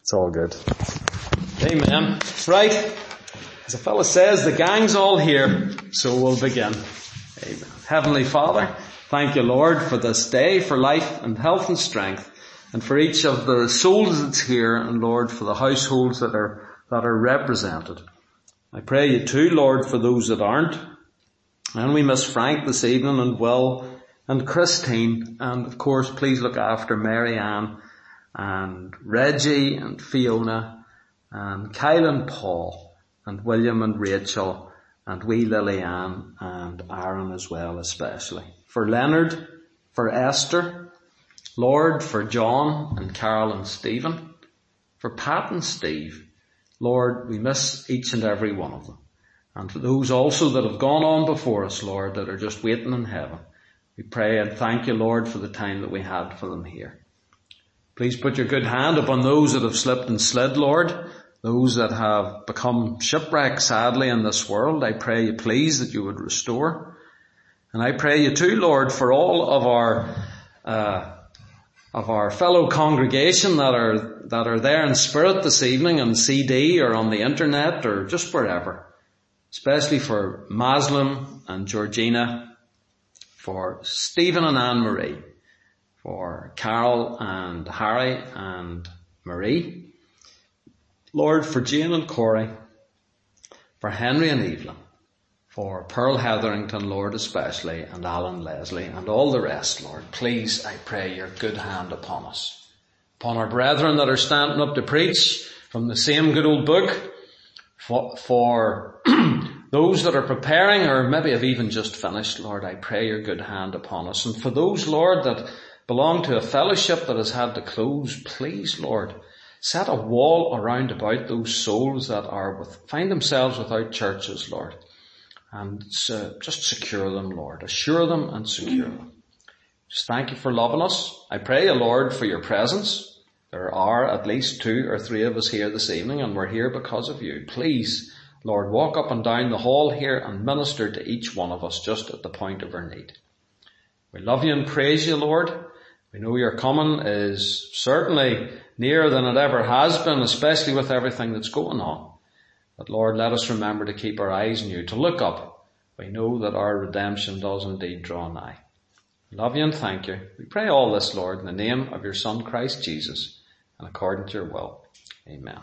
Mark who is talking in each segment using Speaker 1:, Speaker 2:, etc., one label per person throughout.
Speaker 1: It's all good. Amen. Right. As a fellow says, the gang's all here, so we'll begin. Amen. Heavenly Father, thank you, Lord, for this day, for life and health and strength, and for each of the souls that's here, and Lord, for the households that are represented. I pray you too, Lord, for those that aren't. And we miss Frank this evening, and Will, and Christine, and of course, please look after Mary Ann, and Reggie, and Fiona, and Kyle and Paul, and William and Rachel, and wee Lillian, and Aaron as well, especially. For Leonard, for Esther, Lord, for John, and Carol, and Stephen, for Pat and Steve. Lord, we miss each and every one of them. And for those also that have gone on before us, Lord, that are just waiting in heaven, we pray and thank you, Lord, for the time that we had for them here. Please put your good hand upon those that have slipped and slid, Lord, those that have become shipwrecked, sadly, in this world. I pray you, please, that you would restore. And I pray you too, Lord, for all of our fellow congregation that are there in spirit this evening on CD or on the internet or just wherever. Especially for Maslin and Georgina, for Stephen and Anne-Marie, for Carol and Harry and Marie. Lord, for Jane and Corey, for Henry and Evelyn, for Pearl Hetherington, Lord, especially, and Alan Leslie, and all the rest, Lord. Please, I pray your good hand upon us. Upon our brethren that are standing up to preach from the same good old book, for those that are preparing or maybe have even just finished, Lord, I pray your good hand upon us. And for those, Lord, that belong to a fellowship that has had to close, please, Lord, set a wall around about those souls that find themselves without churches, Lord. And just secure them, Lord. Assure them and secure them. Just thank you for loving us. I pray you, Lord, for your presence. There are at least 2 or 3 of us here this evening, and we're here because of you. Please, Lord, walk up and down the hall here and minister to each one of us just at the point of our need. We love you and praise you, Lord. We know your coming is certainly nearer than it ever has been, especially with everything that's going on. But Lord, let us remember to keep our eyes on you, to look up. We know that our redemption does indeed draw nigh. We love you and thank you. We pray all this, Lord, in the name of your Son, Christ Jesus, and according to your will. Amen.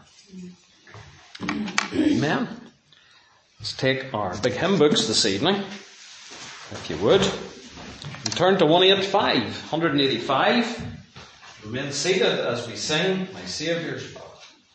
Speaker 1: Amen. Let's take our big hymn books this evening, if you would, and turn to 185. Remain seated as we sing My Saviour's Love.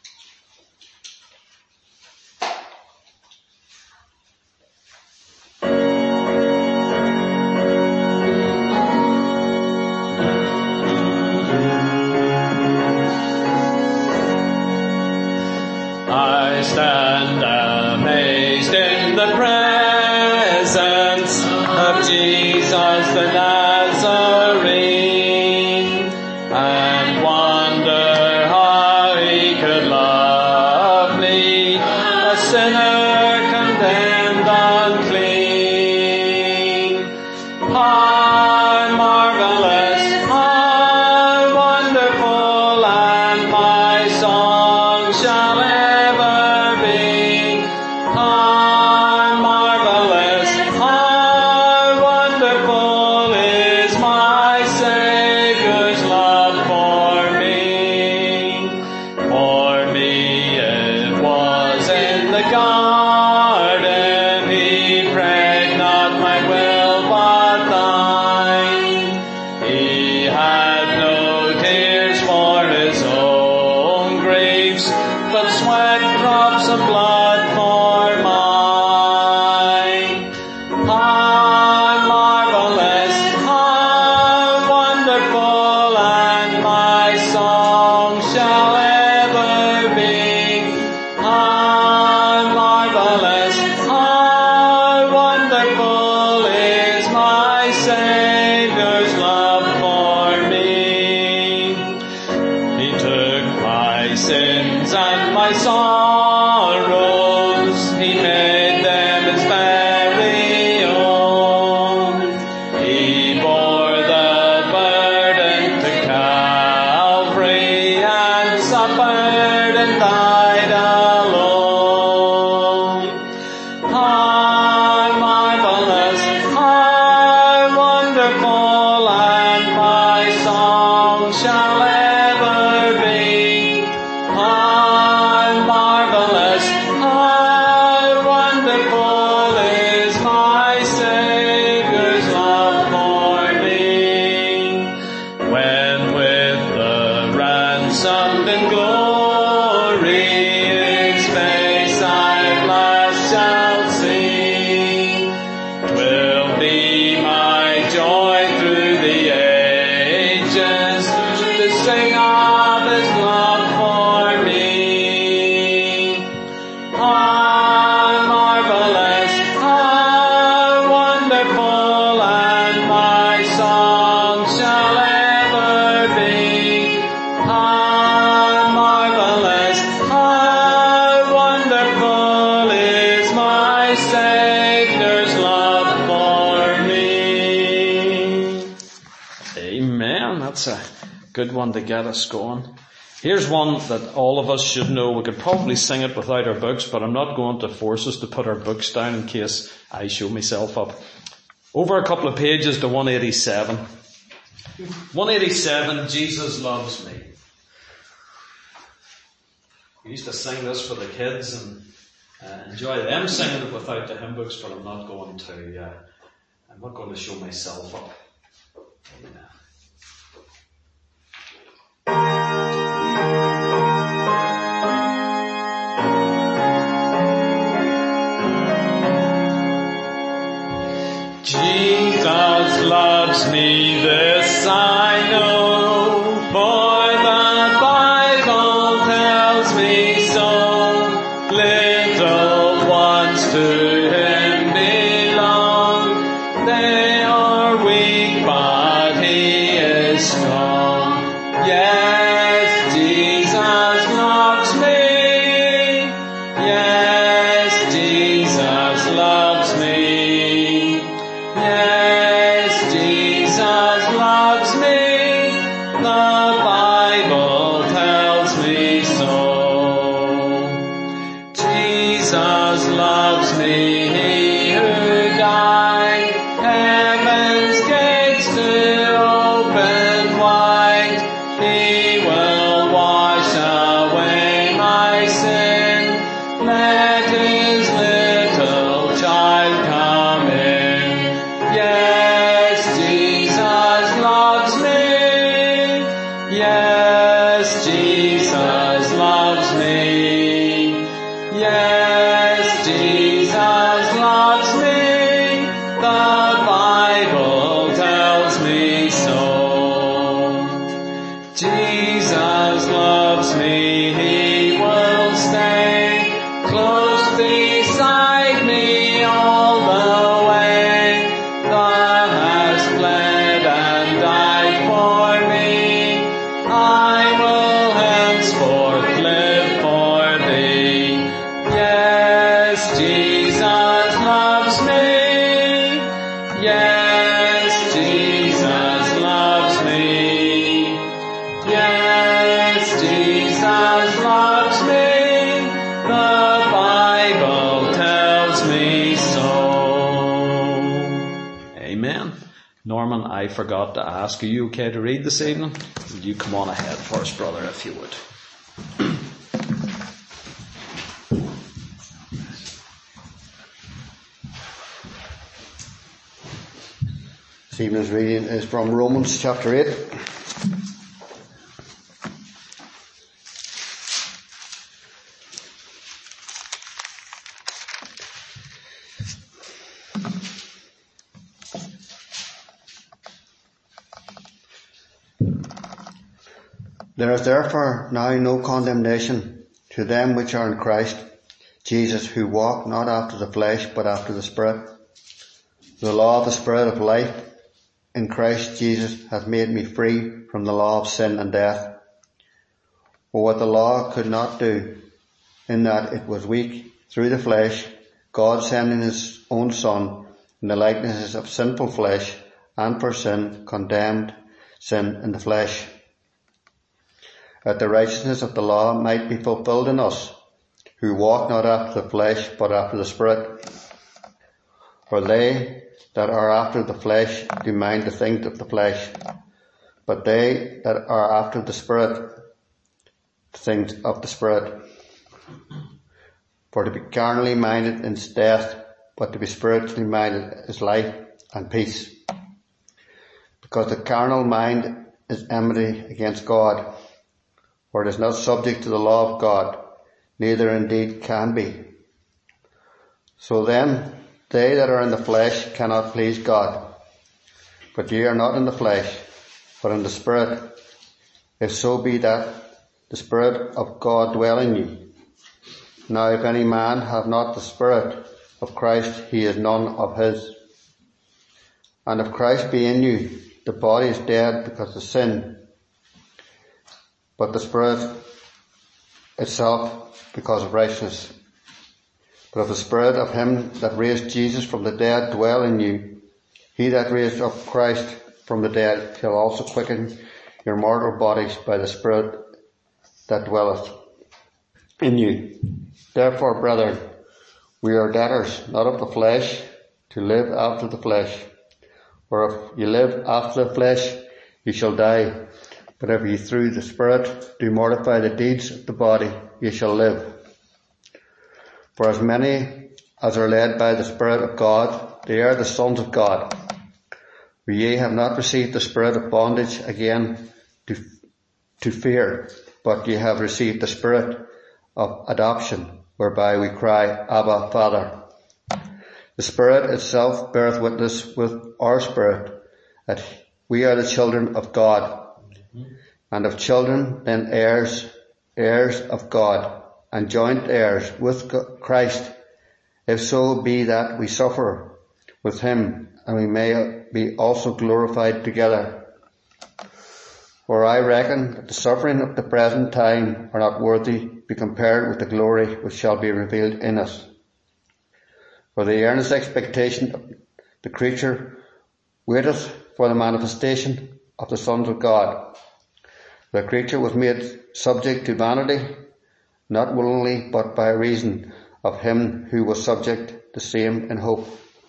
Speaker 2: I stand amazed in the presence of Jesus the Nazarene, and wonder how he could love me, a sinner condemned unclean. How marvelous, how wonderful, and my song shall ever be. How marvelous, how wonderful is my Savior's love for me. For me it was in the garden, he prayed not my will but thine. He had no tears for his own griefs, but sweat drops of blood for mine. How marvelous, how wonderful, and my song shall ever be. How marvelous, how wonderful is my Savior's love for me. He took my sins and my sorrows, he made them his very own. He bore the burden to Calvary and suffered suffered and died alone. How marvelous, how wonderful, and my song shall ever be. How marvelous, how wonderful is my Saviour's love for me. When with the ransomed in glory His face I at last shall see, 'twill be my joy through the ages to sing of His love for me. How marvelous, how wonderful, and my song shall ever be. How marvelous, how wonderful is my Saviour's love for me.
Speaker 1: Amen. That's a good one to get us going. Here's one that all of us should know. We could probably sing it without our books, but I'm not going to force us to put our books down in case I show myself up. Over a couple of pages to 187. 187, Jesus Loves Me. We used to sing this for the kids and enjoy them singing it without the hymn books, but I'm not going to show myself up. Amen.
Speaker 2: Jesus loves me, this I know, for the Bible tells me so. Little ones to Him belong, they are weak but He is strong. Yes, Jesus loves me. Yes, Jesus loves me. Yes, Jesus loves me. The Bible tells me so. Jesus loves me, He who died, heaven's gates to open wide. He will wash away my sin. Let His little child come in. Yes, Jesus loves me. Yes, Jesus loves me. Yes, Jesus loves me. The Bible tells me so. Jesus loves me, He will stay close beside me all the way. Thou hast bled and died for me. I will henceforth live for Thee. Yes, Jesus loves me. Yes, Jesus loves me. Yes, Jesus loves me. The Bible tells me so.
Speaker 1: Amen. Norman, I forgot to ask, are you okay to read this evening? Will you come on ahead for us, brother, if you would?
Speaker 3: This evening's reading is from Romans chapter 8. There is therefore now no condemnation to them which are in Christ Jesus, who walk not after the flesh but after the Spirit. The law of the Spirit of life in Christ Jesus hath made me free from the law of sin and death. For what the law could not do, in that it was weak through the flesh, God sending His own Son in the likeness of sinful flesh, and for sin condemned sin in the flesh, that the righteousness of the law might be fulfilled in us, who walk not after the flesh, but after the Spirit. For they that are after the flesh do mind the things of the flesh, but they that are after the Spirit, the things of the Spirit. For to be carnally minded is death, but to be spiritually minded is life and peace. Because the carnal mind is enmity against God, for it is not subject to the law of God, neither indeed can be. So then, they that are in the flesh cannot please God. But ye are not in the flesh, but in the Spirit, if so be that the Spirit of God dwell in you. Now if any man have not the Spirit of Christ, he is none of his. And if Christ be in you, the body is dead because of sin, but the Spirit itself because of righteousness. But if the Spirit of him that raised Jesus from the dead dwell in you, he that raised up Christ from the dead shall also quicken your mortal bodies by the Spirit that dwelleth in you. Therefore, brethren, we are debtors, not of the flesh, to live after the flesh. For if you live after the flesh, you shall die. But if you through the Spirit do mortify the deeds of the body, you shall live. For as many as are led by the Spirit of God, they are the sons of God. For ye have not received the spirit of bondage again to fear, but ye have received the Spirit of adoption, whereby we cry, Abba, Father. The Spirit itself beareth witness with our spirit that we are the children of God. And of children, then heirs, heirs of God, and joint heirs with Christ, if so be that we suffer with him, and we may be also glorified together. For I reckon that the suffering of the present time are not worthy to be compared with the glory which shall be revealed in us. For the earnest expectation of the creature waiteth for the manifestation of the sons of God. The creature was made subject to vanity, not willingly, but by reason of him who was subject, the same in hope.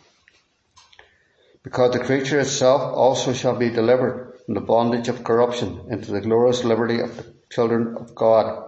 Speaker 3: Because the creature itself also shall be delivered from the bondage of corruption into the glorious liberty of the children of God.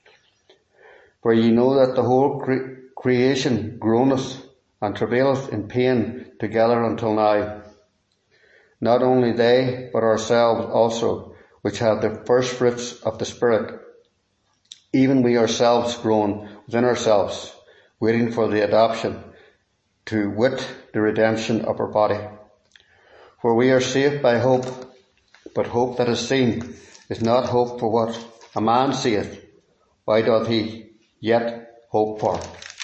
Speaker 3: For ye know that the whole creation groaneth and travaileth in pain together until now. Not only they, but ourselves also, which have the first fruits of the Spirit, even we ourselves groan within ourselves, waiting for the adoption, to wit, the redemption of our body. For we are saved by hope, but hope that is seen is not hope for what a man seeth. Why doth he yet hope for?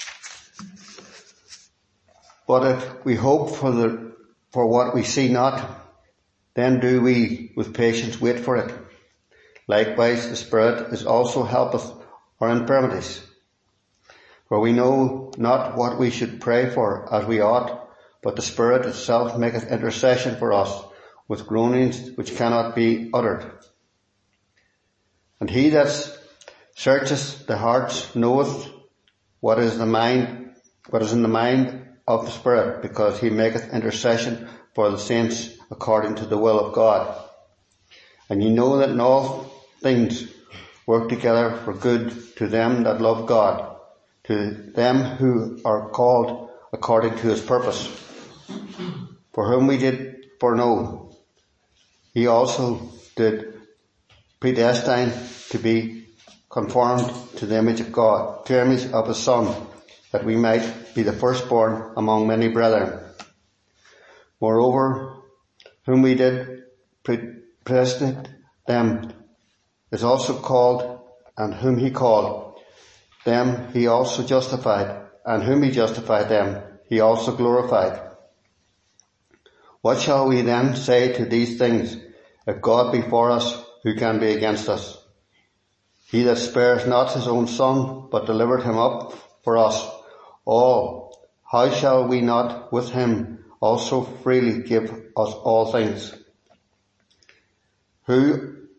Speaker 3: But if we hope for what we see not, then do we with patience wait for it. Likewise the Spirit is also helpeth our infirmities. For we know not what we should pray for as we ought, but the Spirit itself maketh intercession for us with groanings which cannot be uttered. And he that searcheth the hearts knoweth what is in the mind of the Spirit, because he maketh intercession for the saints according to the will of God. And ye know that in all things work together for good to them that love God, to them who are called according to his purpose. For whom we did foreknow, he also did predestine to be conformed to the image of God, to the image of his Son, that we might be the firstborn among many brethren. Moreover, whom we did predestinate, them is also called, and whom he called, them he also justified, and whom he justified, them he also glorified. What shall we then say to these things? If God be for us, who can be against us? He that spares not his own Son, but delivered him up for us all, how shall we not with him also freely give us all things? Who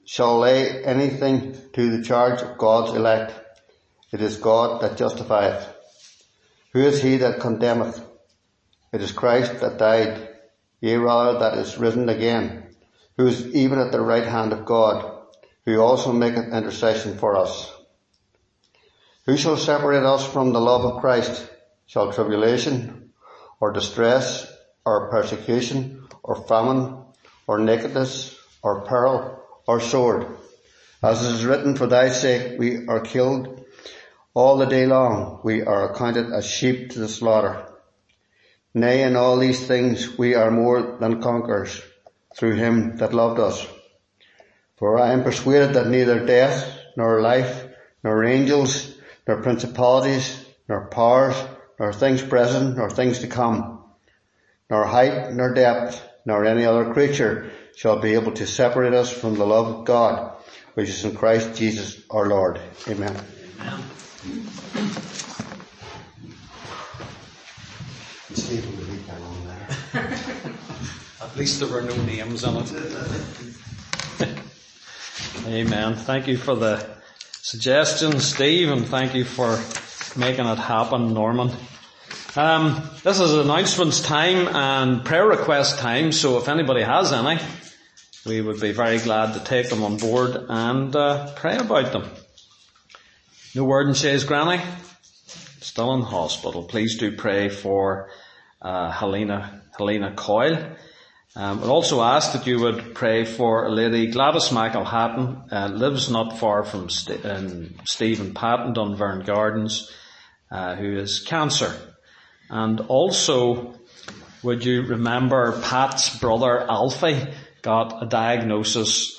Speaker 3: shall lay anything to the charge of God's elect? It is God that justifieth. Who is he that condemneth? It is Christ that died, yea rather that is risen again, who is even at the right hand of God, who also maketh intercession for us. Who shall separate us from the love of Christ? Shall tribulation, or distress, or persecution, or famine, or nakedness, or peril, or sword? As it is written, for thy sake we are killed all the day long. We are accounted as sheep to the slaughter. Nay, in all these things we are more than conquerors through him that loved us. For I am persuaded that neither death, nor life, nor angels, nor principalities, nor powers, nor things present, nor things to come, nor height, nor depth, nor any other creature shall be able to separate us from the love of God, which is in Christ Jesus our Lord. Amen.
Speaker 1: Amen.
Speaker 3: Stephen will read that on there.
Speaker 1: At least there were no names on it. Amen. Thank you for the suggestion, Steve, and thank you for making it happen, Norman. This is announcements time and prayer request time, so if anybody has any, we would be very glad to take them on board and pray about them. No word in Shay's granny, still in hospital. Please do pray for Helena Coyle. We'd also ask that you would pray for a lady, Gladys McElhatton, lives not far from Stephen Patton, Dunvern Gardens, who has cancer. And also, would you remember Pat's brother Alfie got a diagnosis, a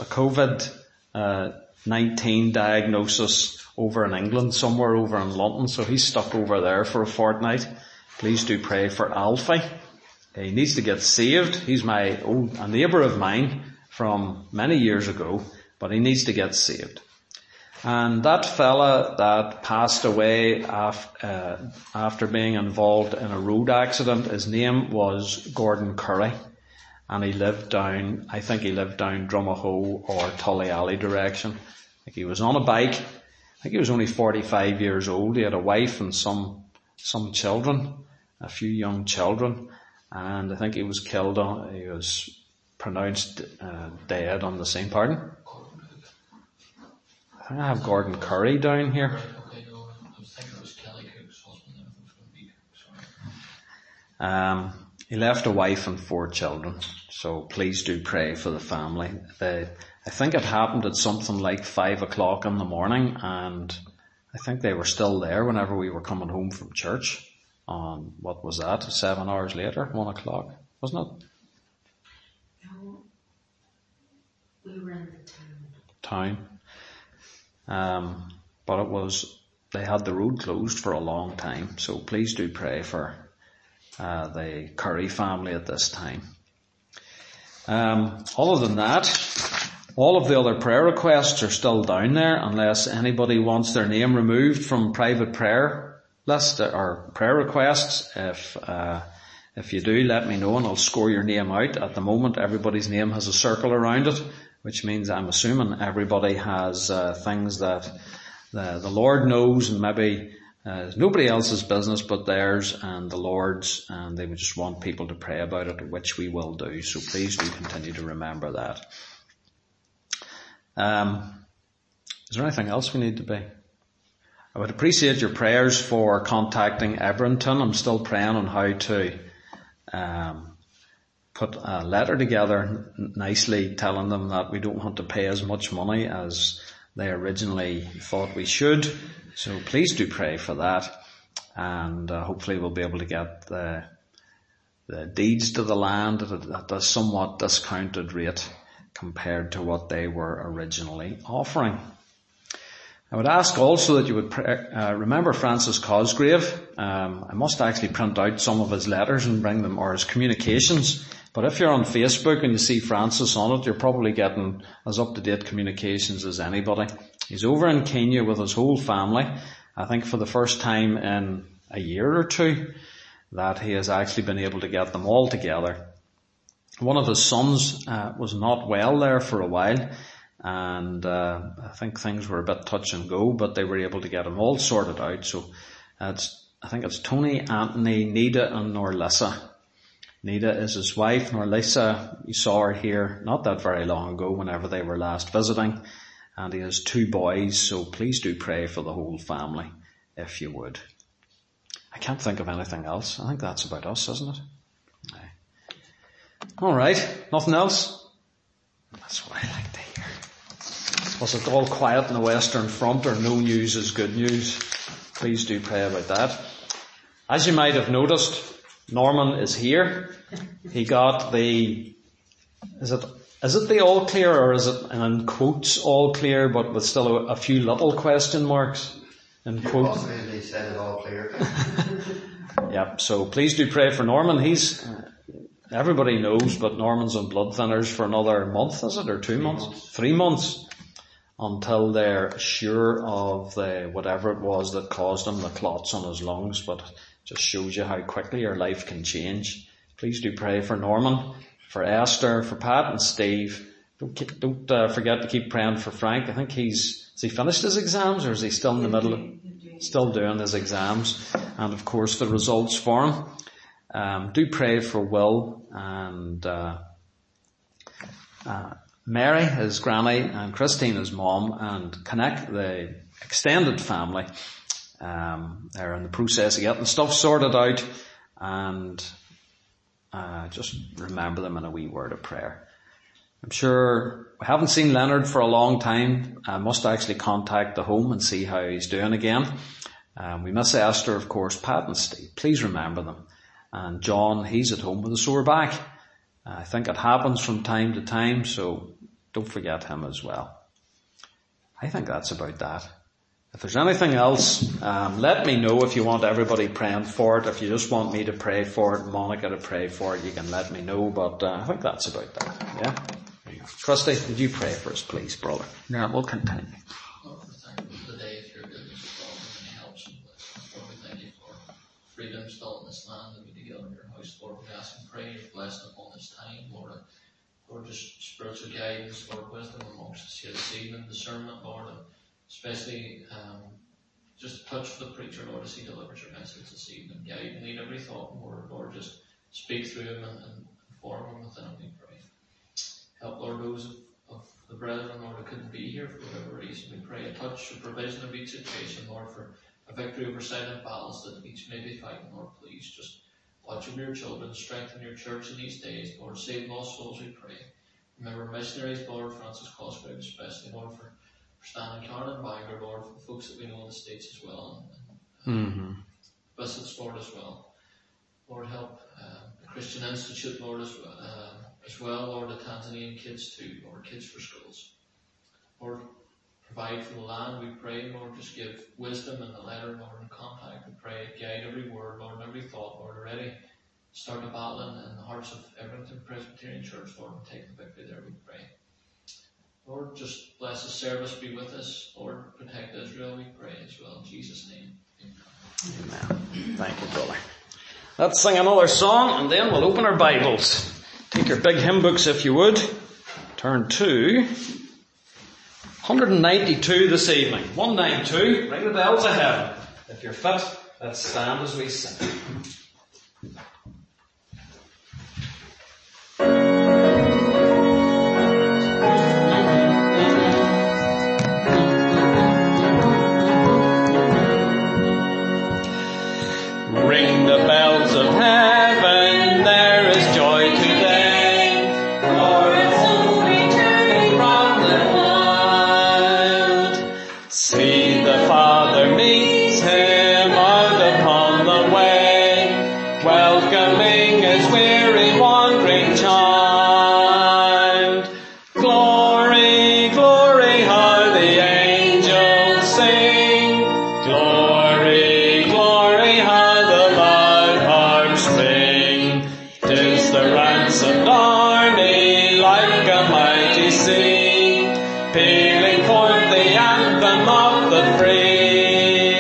Speaker 1: COVID-19 diagnosis over in England, somewhere over in London, so he's stuck over there for a fortnight. Please do pray for Alfie. He needs to get saved. He's a neighbour of mine from many years ago, but he needs to get saved. And that fella that passed away after being involved in a road accident, his name was Gordon Curry, and he lived down Drumahoe or Tully Alley direction. I think he was on a bike. I think he was only 45 years old. He had a wife and some children, a few young children, and I think he was killed he was pronounced dead on the scene. Pardon? I think I have Gordon Curry down here.
Speaker 4: Okay, no, I was thinking it was Kelly Cook's husband. I was going to be sorry.
Speaker 1: He left a wife and 4 children, so please do pray for the family. I think it happened at something like 5 o'clock in the morning, and I think they were still there whenever we were coming home from church on, what was that, 7 hours later, 1 o'clock, wasn't it?
Speaker 5: No, we were in the town.
Speaker 1: But they had the road closed for a long time, so please do pray for the Curry family at this time. Other than that, all of the other prayer requests are still down there, unless anybody wants their name removed from private prayer list or prayer requests. If you do, let me know and I'll score your name out. At the moment, everybody's name has a circle around it, which means I'm assuming everybody has things that the Lord knows, and maybe nobody else's business but theirs and the Lord's, and they would just want people to pray about it, which we will do. So please do continue to remember that. Is there anything else we need to be? I would appreciate your prayers for contacting Ebrington. I'm still praying on how to put a letter together nicely telling them that we don't want to pay as much money as they originally thought we should. So please do pray for that, and hopefully we'll be able to get the deeds to the land at a somewhat discounted rate compared to what they were originally offering. I would ask also that you would remember Francis Cosgrave. I must actually print out some of his letters and bring them, or his communications. But if you're on Facebook and you see Francis on it, you're probably getting as up-to-date communications as anybody. He's over in Kenya with his whole family. I think for the first time in a year or two that he has actually been able to get them all together. One of his sons was not well there for a while, and I think things were a bit touch and go, but they were able to get them all sorted out. So I think it's Tony, Anthony, Nita and Norlissa. Nita is his wife. Norlissa, you saw her here not that very long ago whenever they were last visiting, and he has 2 boys, so please do pray for the whole family if you would. I can't think of anything else. I think that's about us, isn't it? Alright, nothing else? That's what I like to hear. Was it all quiet in the Western Front, or no news is good news? Please do pray about that. As you might have noticed, Norman is here. He got the, is it the all clear, or is it in quotes all clear, but with still a few little question marks in quotes?
Speaker 3: Possibly said it all clear.
Speaker 1: Yep, so please do pray for Norman. He's, everybody knows, but Norman's on blood thinners for another month, is it, or 2 months? 3 months, until they're sure of the, whatever it was that caused him, the clots on his lungs, but just shows you how quickly your life can change. Please do pray for Norman, for Esther, for Pat and Steve. Don't forget to keep praying for Frank. I think has he finished his exams, or is he still in the middle of, still doing his exams? And of course the results for him. Do pray for Will and Mary, his granny, and Christine, his mom, and connect the extended family. They're in the process of getting stuff sorted out, and just remember them in a wee word of prayer. I'm sure we haven't seen Leonard for a long time. I must actually contact the home and see how he's doing again. We miss Esther, of course, Pat and Steve. Please remember them. And John, he's at home with a sore back. I think it happens from time to time, so don't forget him as well. I think that's about that. If there's anything else, let me know if you want everybody praying for it. If you just want me to pray for it, Monica to pray for it, you can let me know. But I think that's about that. Yeah? There you go. Trusty, would you pray for us, please, brother? Yeah, we'll continue.
Speaker 4: Lord, we thank you for the day of your goodness, Lord, and any helps and blessings. Lord, we thank you for freedom still in this land, and we together in your house. Lord, we ask and pray your blessing upon this time, Lord. Lord, just spiritual guidance, Lord, wisdom amongst us here this evening, discernment, Lord, and especially just touch for the preacher, Lord, as he delivers your message this evening. Guide and lead every thought and word, Lord, just speak through him and inform him within him, we pray. Help, Lord, those of the brethren, Lord, who couldn't be here for whatever reason. We pray a touch, a provision of each situation, Lord, for a victory over silent battles that each may be fighting, Lord, please. Just watch over your children, strengthen your church in these days, Lord. Save lost souls, we pray. Remember missionaries, Lord, Francis Cosgrave especially, Lord, for Stan and Karen and Bangor, Lord, for the folks that we know in the States as well, and visits, Lord, as well. Lord, help the Christian Institute, Lord, as well, Lord, the Tanzanian kids too, Lord, Kids for Schools. Lord, provide for the land, we pray, Lord, just give wisdom in the letter, Lord, and contact, we pray, guide every word, Lord, and every thought, Lord, already start a battle in the hearts of Everington Presbyterian Church, Lord, and take the victory there, we pray. Lord, just bless the service, be with us. Lord, protect Israel, we pray as well. In Jesus' name, amen.
Speaker 1: Amen. Thank you, brother. Let's sing another song, and then we'll open our Bibles. Take your big hymn books if you would. Turn to 192 this evening. 192. Ring the bells of heaven. If you're fit, let's stand as we sing.
Speaker 2: Ring the bells of heaven, there is joy today. Lord, a soul returning from the wild. See the Father meets him out upon the way, welcoming his weary wandering child. Glory, glory, how the angels sing. Glory, glory, how ransomed army like a mighty sea, pealing forth the anthem of the free.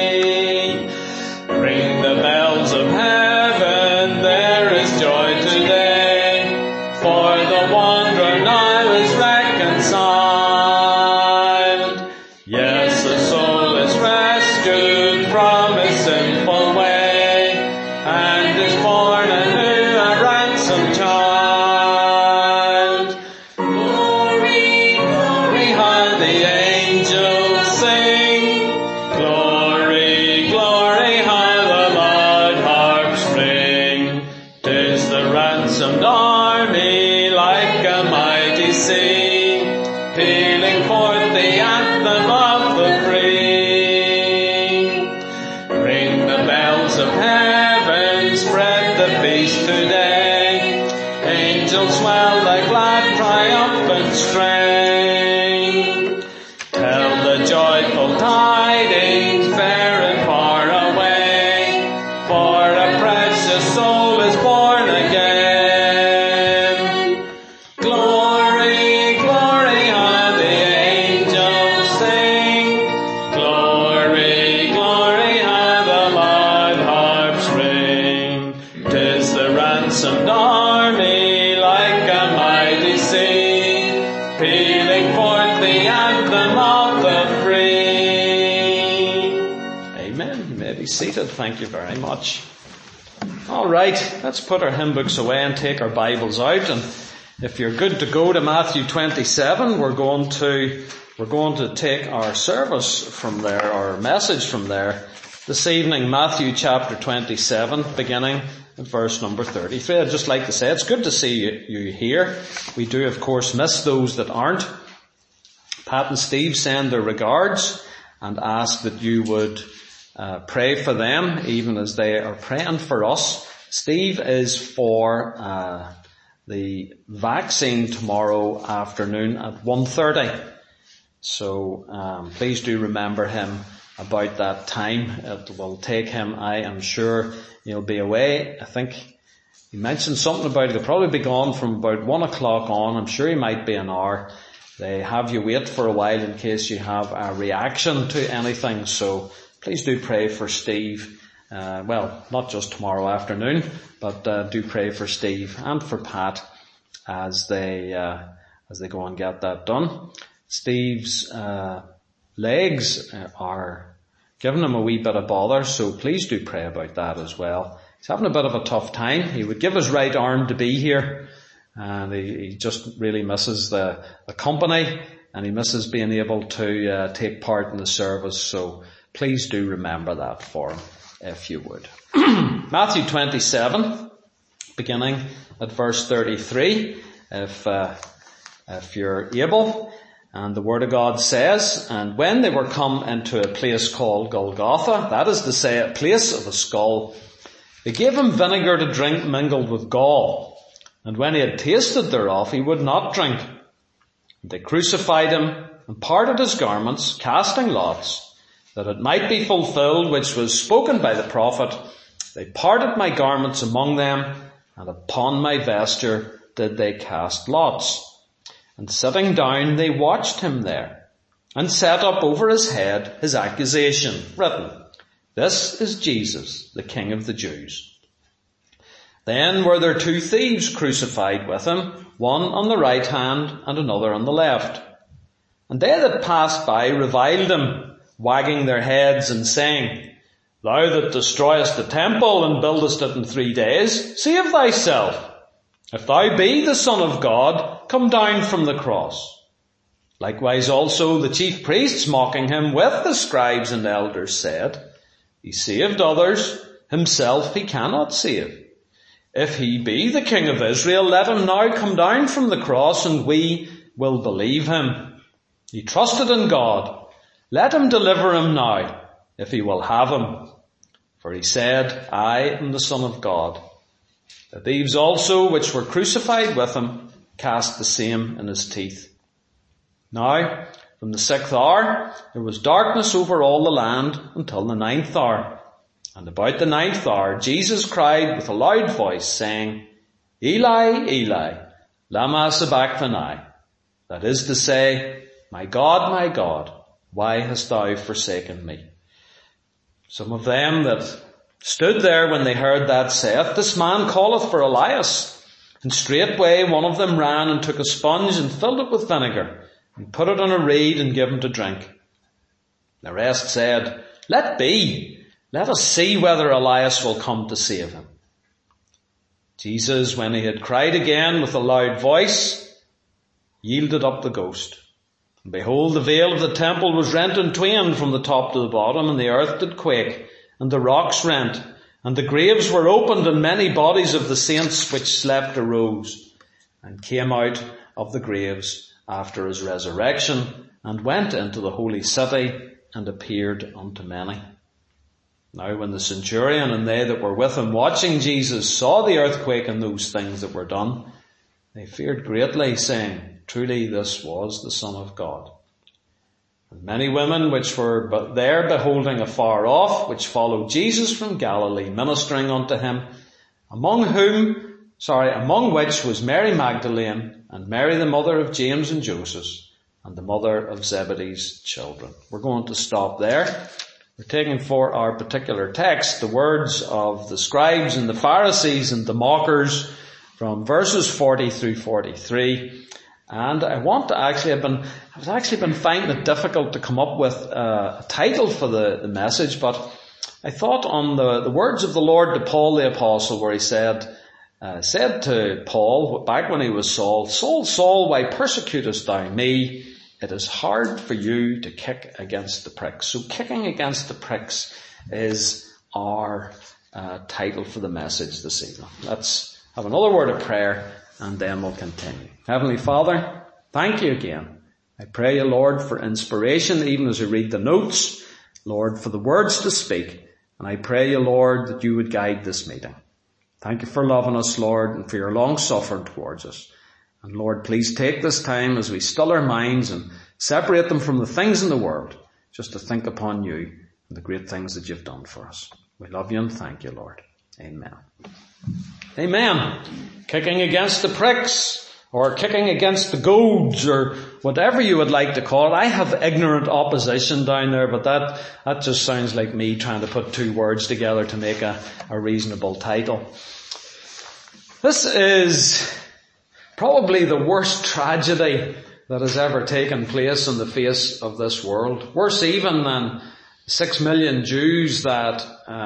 Speaker 1: You may be seated. Thank you very much. All right, let's put our hymn books away and take our Bibles out. And if you're good to go to Matthew 27, we're going to take our service from there, our message from there this evening. Matthew chapter 27, beginning at verse number 33. I'd just like to say it's good to see you here. We do, of course, miss those that aren't. Pat and Steve send their regards and ask that you would pray for them, even as they are praying for us. Steve is for the vaccine tomorrow afternoon at 1:30. So please do remember him about that time. It will take him, I am sure he'll be away. I think he mentioned something about he'll probably be gone from about 1 o'clock on. I'm sure he might be an hour. They have you wait for a while in case you have a reaction to anything. So please do pray for Steve. Not just tomorrow afternoon, but do pray for Steve and for Pat as they go and get that done. Steve's legs are giving him a wee bit of bother, so please do pray about that as well. He's having a bit of a tough time. He would give his right arm to be here, and he just really misses the company, and he misses being able to take part in the service. So please do remember that for him, if you would. Matthew 27, beginning at verse 33, if you're able. And the Word of God says, "And when they were come into a place called Golgotha, that is to say, a place of a skull, they gave him vinegar to drink mingled with gall. And when he had tasted thereof, he would not drink. And they crucified him, and parted his garments, casting lots, that it might be fulfilled which was spoken by the prophet, they parted my garments among them, and upon my vesture did they cast lots. And sitting down, they watched him there, and set up over his head his accusation, written, This is Jesus, the King of the Jews. Then were there 2 thieves crucified with him, one on the right hand and another on the left. And they that passed by reviled him, wagging their heads and saying, Thou that destroyest the temple and buildest it in 3 days, save thyself. If thou be the Son of God, come down from the cross. Likewise also the chief priests, mocking him with the scribes and elders, said, He saved others, himself he cannot save. If he be the King of Israel, let him now come down from the cross, and we will believe him. He trusted in God. Let him deliver him now, if he will have him. For he said, I am the Son of God. The thieves also, which were crucified with him, cast the same in his teeth. Now, from the 6th hour, there was darkness over all the land until the 9th hour. And about the 9th hour, Jesus cried with a loud voice, saying, Eli, Eli, lama sabachthani. That is to say, my God, why hast thou forsaken me? Some of them that stood there when they heard that saith, This man calleth for Elias. And straightway one of them ran and took a sponge and filled it with vinegar, and put it on a reed and gave him to drink. The rest said, Let be, let us see whether Elias will come to save him. Jesus, when he had cried again with a loud voice, yielded up the ghost. And behold, the veil of the temple was rent in twain from the top to the bottom, and the earth did quake, and the rocks rent, and the graves were opened, and many bodies of the saints which slept arose, and came out of the graves after his resurrection, and went into the holy city, and appeared unto many. Now when the centurion and they that were with him watching Jesus saw the earthquake and those things that were done, they feared greatly, saying, Truly this was the Son of God. And many women which were there beholding afar off, which followed Jesus from Galilee, ministering unto him, among which was Mary Magdalene, and Mary the mother of James and Joseph, and the mother of Zebedee's children. We're going to stop there. We're taking for our particular text the words of the scribes and the Pharisees and the mockers from verses 40 through 43. And I was actually been finding it difficult to come up with a title for the message, but I thought on the words of the Lord to Paul the Apostle, where he said to Paul, back when he was Saul, Saul, Saul, why persecutest thou me? It is hard for you to kick against the pricks. So kicking against the pricks is our title for the message this evening. Let's have another word of prayer and then we'll continue. Heavenly Father, thank you again. I pray you, Lord, for inspiration even as we read the notes. Lord, for the words to speak. And I pray you, Lord, that you would guide this meeting. Thank you for loving us, Lord, and for your long suffering towards us. And Lord, please take this time as we still our minds and separate them from the things in the world, just to think upon you and the great things that you've done for us. We love you and thank you, Lord. Amen. Amen. Kicking against the pricks, or kicking against the goads, or whatever you would like to call it. I have ignorant opposition down there, but that just sounds like me trying to put two words together to make a reasonable title. This is probably the worst tragedy that has ever taken place in the face of this world. Worse even than 6 million Jews that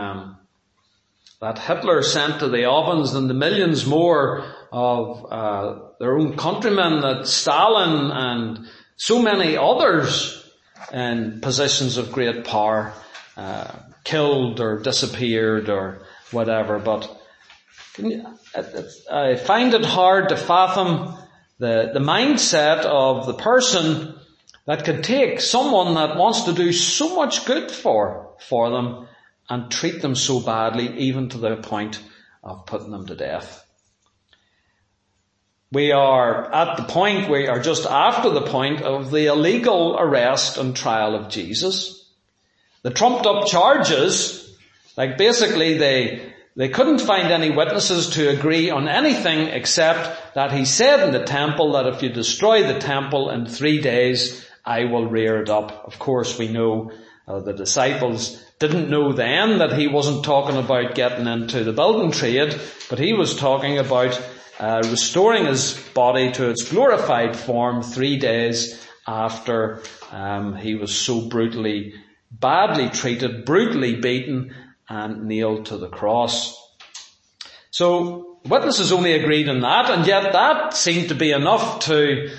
Speaker 1: Hitler sent to the ovens, than the millions more of their own countrymen that Stalin and so many others in positions of great power killed or disappeared or whatever. But I find it hard to fathom the mindset of the person that could take someone that wants to do so much good for them and treat them so badly, even to the point of putting them to death. We are at the point, we are just after the point of the illegal arrest and trial of Jesus. The trumped up charges, like basically they couldn't find any witnesses to agree on anything except that he said in the temple that if you destroy the temple in 3 days, I will rear it up. Of course, we know the disciples didn't know then that he wasn't talking about getting into the building trade, but he was talking about restoring his body to its glorified form 3 days after he was so brutally, badly treated, brutally beaten and nailed to the cross. So witnesses only agreed on that, and yet that seemed to be enough to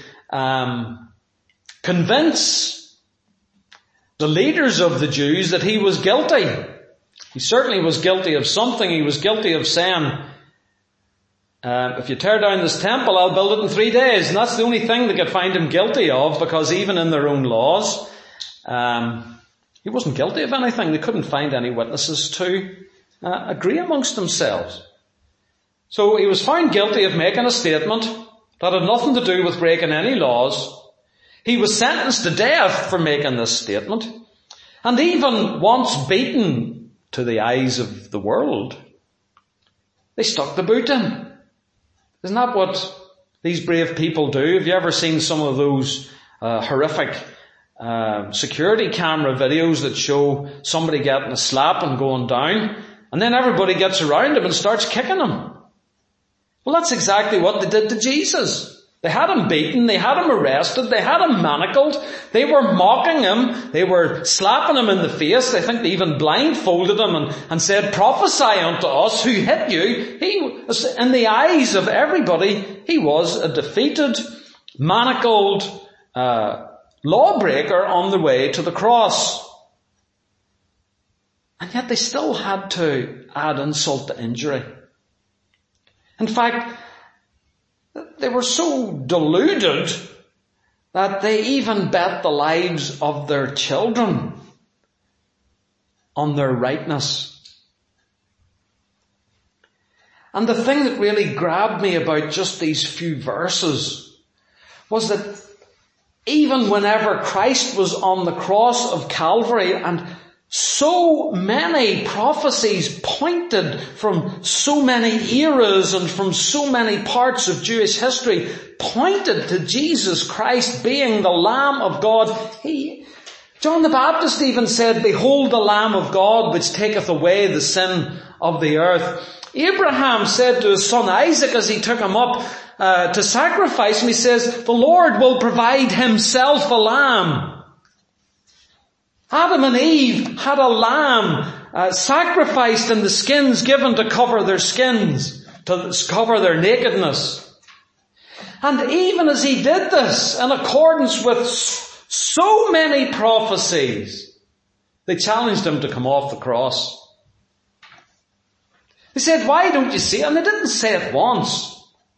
Speaker 1: convince the leaders of the Jews that he was guilty. He certainly was guilty of something. He was guilty of saying, if you tear down this temple, I'll build it in 3 days. And that's the only thing they could find him guilty of, because even in their own laws, he wasn't guilty of anything. They couldn't find any witnesses to agree amongst themselves. So he was found guilty of making a statement that had nothing to do with breaking any laws. He was sentenced to death for making this statement. And even once beaten to the eyes of the world, they stuck the boot in. Isn't that what these brave people do? Have you ever seen some of those horrific security camera videos that show somebody getting a slap and going down, and then everybody gets around him and starts kicking him? Well, that's exactly what they did to Jesus. They had him beaten, they had him arrested, they had him manacled, they were mocking him, they were slapping him in the face. I think they even blindfolded him and said, prophesy unto us, who hit you? He was, in the eyes of everybody, he was a defeated, manacled lawbreaker on the way to the cross. And yet they still had to add insult to injury. In fact, they were so deluded that they even bet the lives of their children on their rightness. And the thing that really grabbed me about just these few verses was that even whenever Christ was on the cross of Calvary, and so many prophecies pointed from so many eras and from so many parts of Jewish history pointed to Jesus Christ being the Lamb of God. John the Baptist even said, behold the Lamb of God which taketh away the sin of the earth. Abraham said to his son Isaac as he took him up to sacrifice him, he says, the Lord will provide himself a lamb. Adam and Eve had a lamb sacrificed and the skins given to cover their skins, to cover their nakedness. And even as he did this, in accordance with so many prophecies, they challenged him to come off the cross. They said, why don't you see? And they didn't say it once.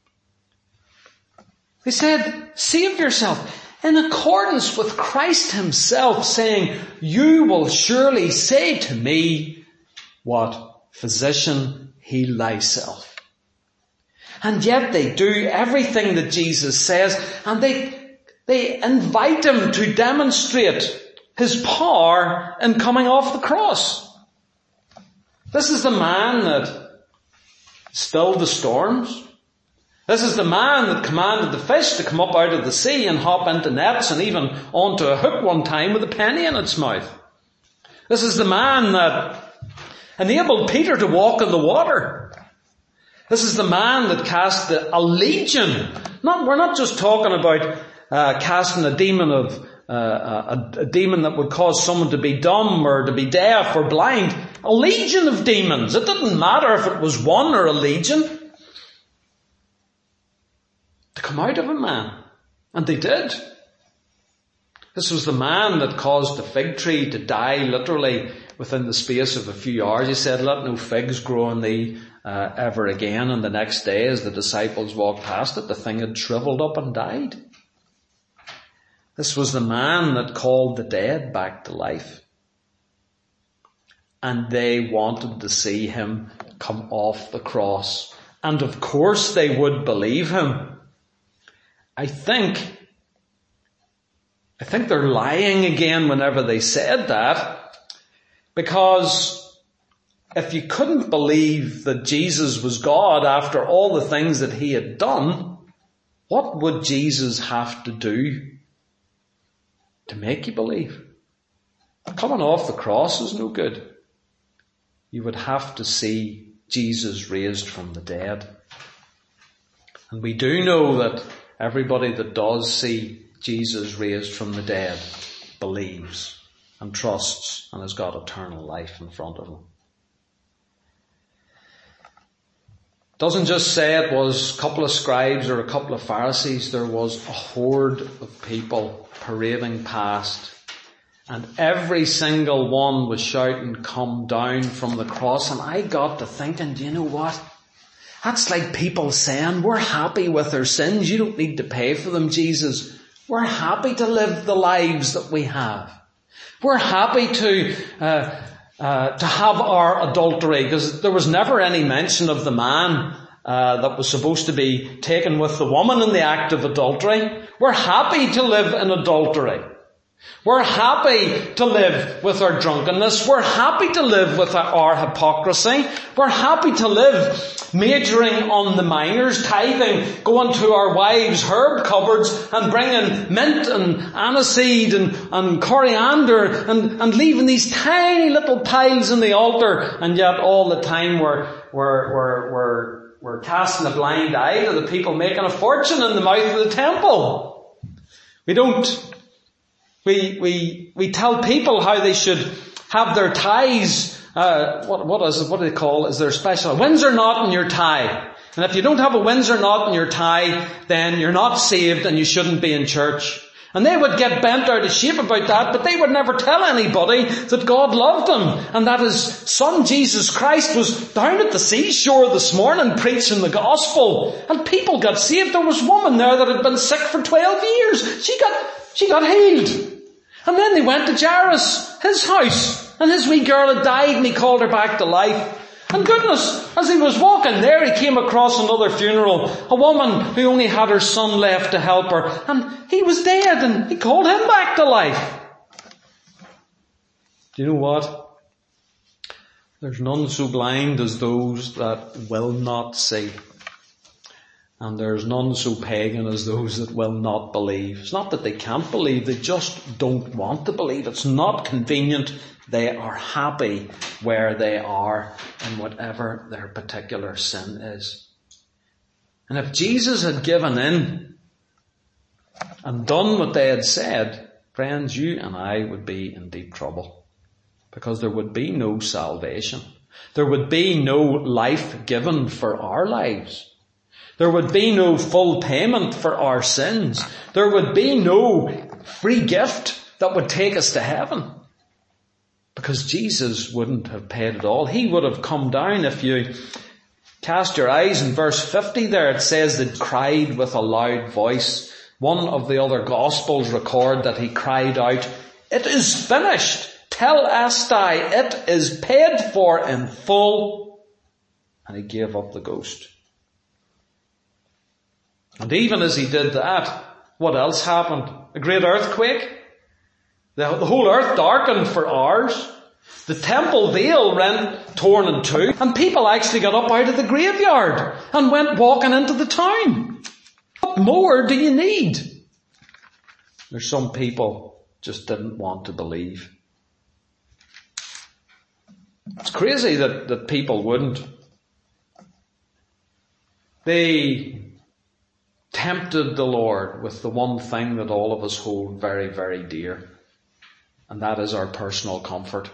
Speaker 1: They said, save yourself. In accordance with Christ himself saying, you will surely say to me, what? Physician, heal thyself. And yet they do everything that Jesus says, and they invite him to demonstrate his power in coming off the cross. This is the man that stilled the storms. This is the man that commanded the fish to come up out of the sea and hop into nets and even onto a hook one time with a penny in its mouth. This is the man that enabled Peter to walk in the water. This is the man that cast a legion. We're not just talking about casting a demon of a demon that would cause someone to be dumb or to be deaf or blind. A legion of demons. It didn't matter if it was one or a legion. To come out of a man. And they did. This was the man that caused the fig tree to die literally within the space of a few hours. He said, let no figs grow on thee ever again. And the next day as the disciples walked past it, the thing had shriveled up and died. This was the man that called the dead back to life. And they wanted to see him come off the cross. And of course they would believe him. I think they're lying again whenever they said that, because if you couldn't believe that Jesus was God after all the things that he had done, what would Jesus have to do to make you believe? Coming off the cross is no good. You would have to see Jesus raised from the dead. And we do know that everybody that does see Jesus raised from the dead believes and trusts and has got eternal life in front of him. Doesn't just say it was a couple of scribes or a couple of Pharisees. There was a horde of people parading past, and every single one was shouting, come down from the cross. And I got to thinking, do you know what? That's like people saying, we're happy with our sins. You don't need to pay for them, Jesus. We're happy to live the lives that we have. We're happy to have our adultery, because there was never any mention of the man that was supposed to be taken with the woman in the act of adultery. We're happy to live in adultery. We're happy to live with our drunkenness. We're happy to live with our hypocrisy. We're happy to live majoring on the minors, tithing, going to our wives' herb cupboards and bringing mint and aniseed and coriander and leaving these tiny little piles in the altar, and yet all the time we're casting a blind eye to the people making a fortune in the mouth of the temple. We tell people how they should have their ties, what do they call it? Is there special? Windsor knot in your tie. And if you don't have a Windsor knot in your tie, then you're not saved and you shouldn't be in church. And they would get bent out of shape about that, but they would never tell anybody that God loved them and that his son Jesus Christ was down at the seashore this morning preaching the gospel. And people got saved. There was a woman there that had been sick for 12 years. She got healed. And then they went to Jairus, his house, and his wee girl had died and he called her back to life. And goodness, as he was walking there, he came across another funeral, a woman who only had her son left to help her, and he was dead and he called him back to life. Do you know what? There's none so blind as those that will not see. And there's none so pagan as those that will not believe. It's not that they can't believe, they just don't want to believe. It's not convenient. They are happy where they are in whatever their particular sin is. And if Jesus had given in and done what they had said, friends, you and I would be in deep trouble, because there would be no salvation. There would be no life given for our lives. There would be no full payment for our sins. There would be no free gift that would take us to heaven, because Jesus wouldn't have paid it all. He would have come down. If you cast your eyes in verse 50 there, it says that he cried with a loud voice. One of the other Gospels record that he cried out, "It is finished. Telestai, it is paid for in full." And he gave up the ghost. And even as he did that, what else happened? A great earthquake. The whole earth darkened for hours. The temple veil rent torn in two, and people actually got up out of the graveyard and went walking into the town. What more do you need? There's some people just didn't want to believe. It's crazy that people wouldn't. They tempted the Lord with the one thing that all of us hold very, very dear, and that is our personal comfort.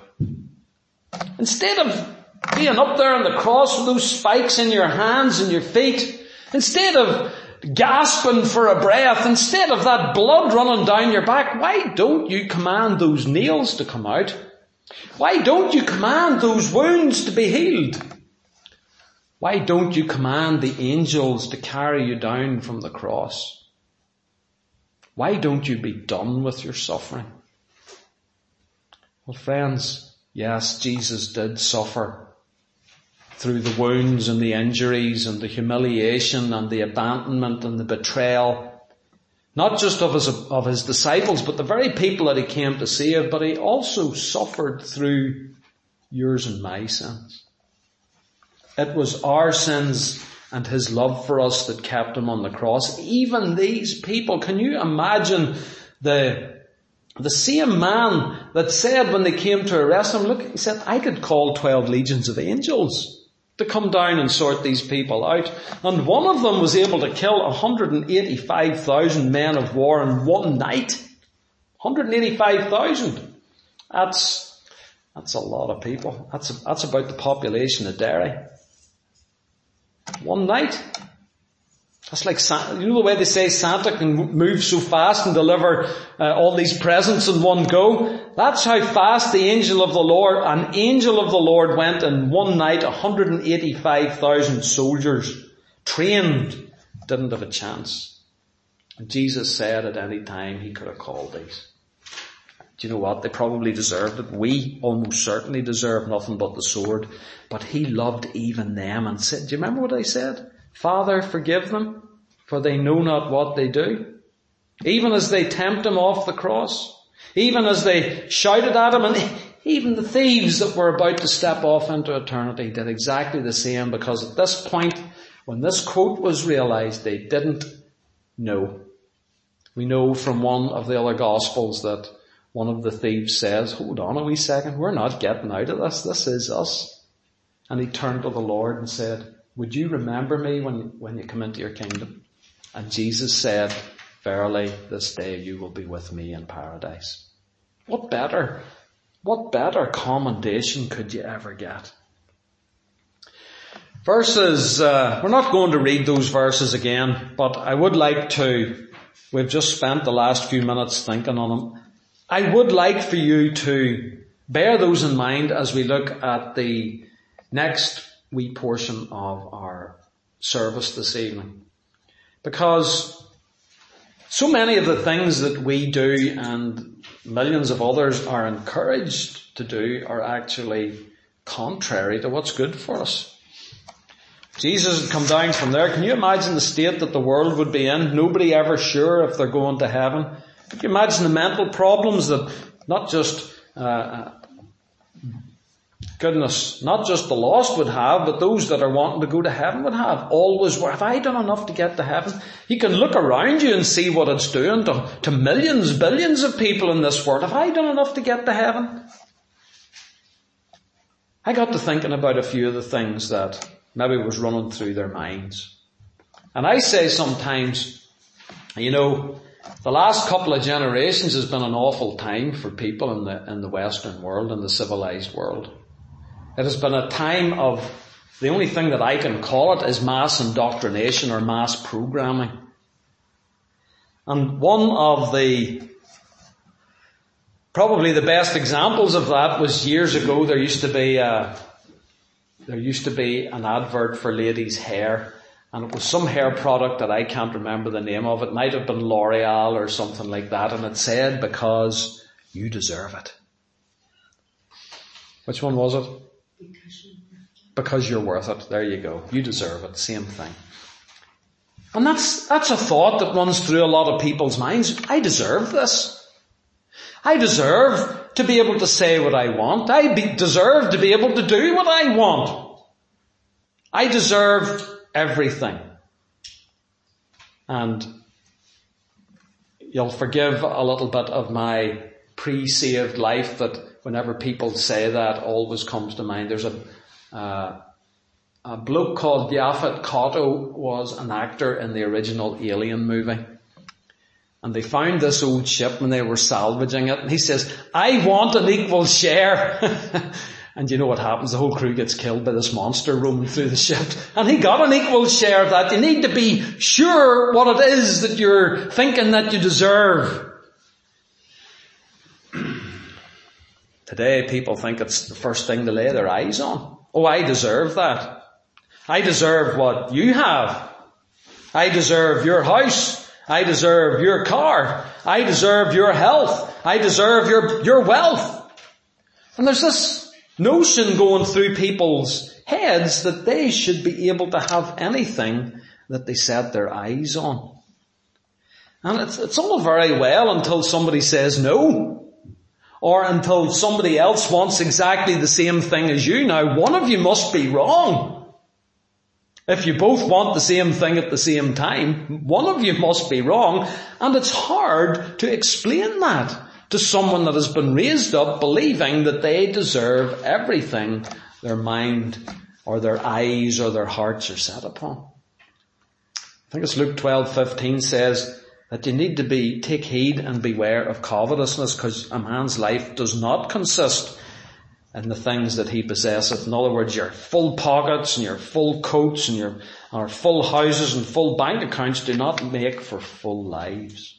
Speaker 1: Instead of being up there on the cross with those spikes in your hands and your feet, instead of gasping for a breath, instead of that blood running down your back, why don't you command those nails to come out? Why don't you command those wounds to be healed? Why don't you command the angels to carry you down from the cross? Why don't you be done with your suffering? Well, friends, yes, Jesus did suffer through the wounds and the injuries and the humiliation and the abandonment and the betrayal, not just of his disciples, but the very people that he came to save, but he also suffered through yours and my sins. It was our sins and his love for us that kept him on the cross. Even these people, can you imagine the same man that said when they came to arrest him, look, he said, I could call 12 legions of angels to come down and sort these people out. And one of them was able to kill 185,000 men of war in one night. 185,000. That's a lot of people. That's about the population of Derry. One night. That's like, you know the way they say Santa can move so fast and deliver all these presents in one go? That's how fast an angel of the Lord went in one night. 185,000 soldiers, trained, didn't have a chance. And Jesus said at any time he could have called these. Do you know what? They probably deserved it. We almost certainly deserve nothing but the sword. But he loved even them and said, do you remember what I said? Father, forgive them, for they know not what they do. Even as they tempt him off the cross, even as they shouted at him, and even the thieves that were about to step off into eternity did exactly the same, because at this point, when this quote was realized, they didn't know. We know from one of the other Gospels that one of the thieves says, hold on a wee second, we're not getting out of this. This is us. And he turned to the Lord and said, would you remember me when you come into your kingdom? And Jesus said, verily, this day you will be with me in paradise. What better commendation could you ever get? Verses, we're not going to read those verses again, but I would like to, we've just spent the last few minutes thinking on them. I would like for you to bear those in mind as we look at the next wee portion of our service this evening. Because so many of the things that we do and millions of others are encouraged to do are actually contrary to what's good for us. Jesus had come down from there. Can you imagine the state that the world would be in? Nobody ever sure if they're going to heaven. Can you imagine the mental problems that not just not just the lost would have, but those that are wanting to go to heaven would have. Always, have I done enough to get to heaven? You can look around you and see what it's doing to millions, billions of people in this world. Have I done enough to get to heaven? I got to thinking about a few of the things that maybe was running through their minds. And I say sometimes, you know, The last couple of generations has been an awful time for people in the Western world, in the civilized world. It has been a time of, the only thing that I can call it is mass indoctrination or mass programming. And one of probably the best examples of that was years ago. There used to be an advert for ladies' hair, and it was some hair product that I can't remember the name of. It might have been L'Oreal or something like that, and it said, "Because you deserve it." Which one was it? Because you're worth it. There you go. You deserve it. Same thing. And that's a thought that runs through a lot of people's minds. I deserve this. I deserve to be able to say what I want. I deserve to be able to do what I want. I deserve everything. And you'll forgive a little bit of my pre-saved life that whenever people say that always comes to mind. There's a bloke called Yaphet Kotto was an actor in the original Alien movie. And they found this old ship when they were salvaging it. And he says, "I want an equal share." And you know what happens? The whole crew gets killed by this monster roaming through the ship. And he got an equal share of that. You need to be sure what it is that you're thinking that you deserve. Today people think it's the first thing to lay their eyes on. Oh, I deserve that. I deserve what you have. I deserve your house. I deserve your car. I deserve your health. I deserve your wealth. And there's this notion going through people's heads that they should be able to have anything that they set their eyes on. And it's all very well until somebody says no. Or until somebody else wants exactly the same thing as you. Now, one of you must be wrong. If you both want the same thing at the same time, one of you must be wrong. And it's hard to explain that to someone that has been raised up believing that they deserve everything their mind or their eyes or their hearts are set upon. I think it's Luke 12:15 says that you need to take heed and beware of covetousness, because a man's life does not consist in the things that he possesseth. In other words, your full pockets and your full coats and your full houses and full bank accounts do not make for full lives.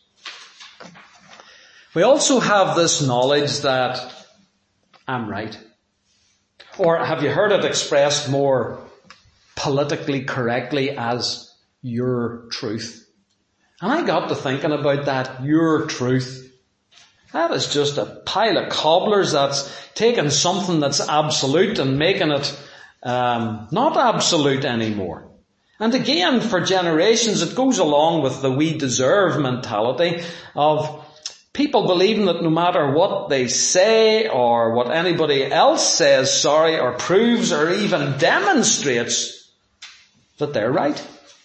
Speaker 1: We also have this knowledge that I'm right. Or have you heard it expressed more politically correctly as your truth? And I got to thinking about that, your truth. That is just a pile of cobblers that's taking something that's absolute and making it not absolute anymore. And again, for generations, it goes along with the we deserve mentality of people believing that no matter what they say or what anybody else says, or proves or even demonstrates, that they're right.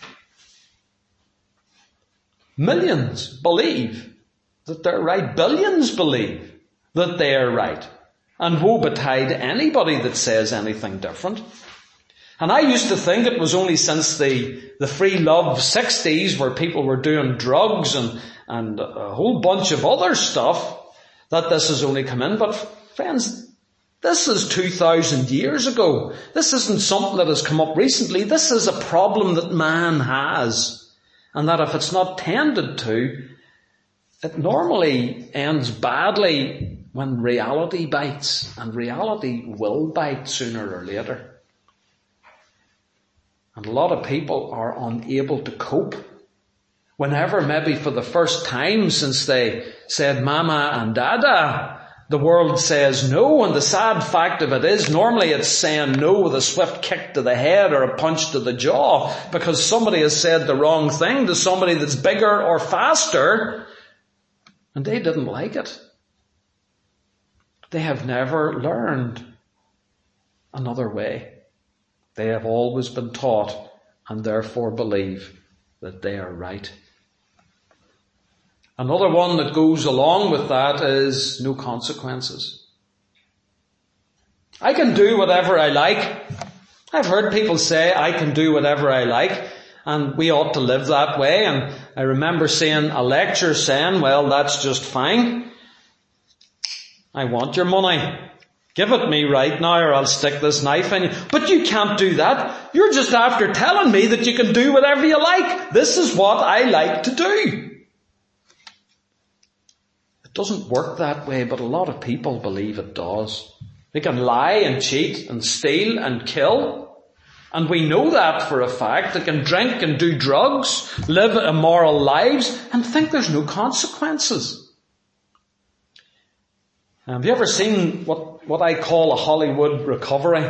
Speaker 1: Millions believe that they're right. Billions believe that they're right. And woe betide anybody that says anything different. And I used to think it was only since the free love 60s where people were doing drugs and a whole bunch of other stuff that this has only come in. But friends, this is 2,000 years ago. This isn't something that has come up recently. This is a problem that man has. And that if it's not tended to, it normally ends badly when reality bites. And reality will bite sooner or later. And a lot of people are unable to cope. Whenever, maybe for the first time since they said mama and dada, the world says no, and the sad fact of it is normally it's saying no with a swift kick to the head or a punch to the jaw because somebody has said the wrong thing to somebody that's bigger or faster and they didn't like it. They have never learned another way. They have always been taught and therefore believe that they are right. Another one that goes along with that is no consequences. I can do whatever I like. I've heard people say I can do whatever I like and we ought to live that way, and I remember seeing a lecture saying, well, that's just fine. I want your money. Give it me right now or I'll stick this knife in you. But you can't do that. You're just after telling me that you can do whatever you like. This is what I like to do. It doesn't work that way, but a lot of people believe it does. They can lie and cheat and steal and kill. And we know that for a fact. They can drink and do drugs, live immoral lives, and think there's no consequences. Have you ever seen what I call a Hollywood recovery?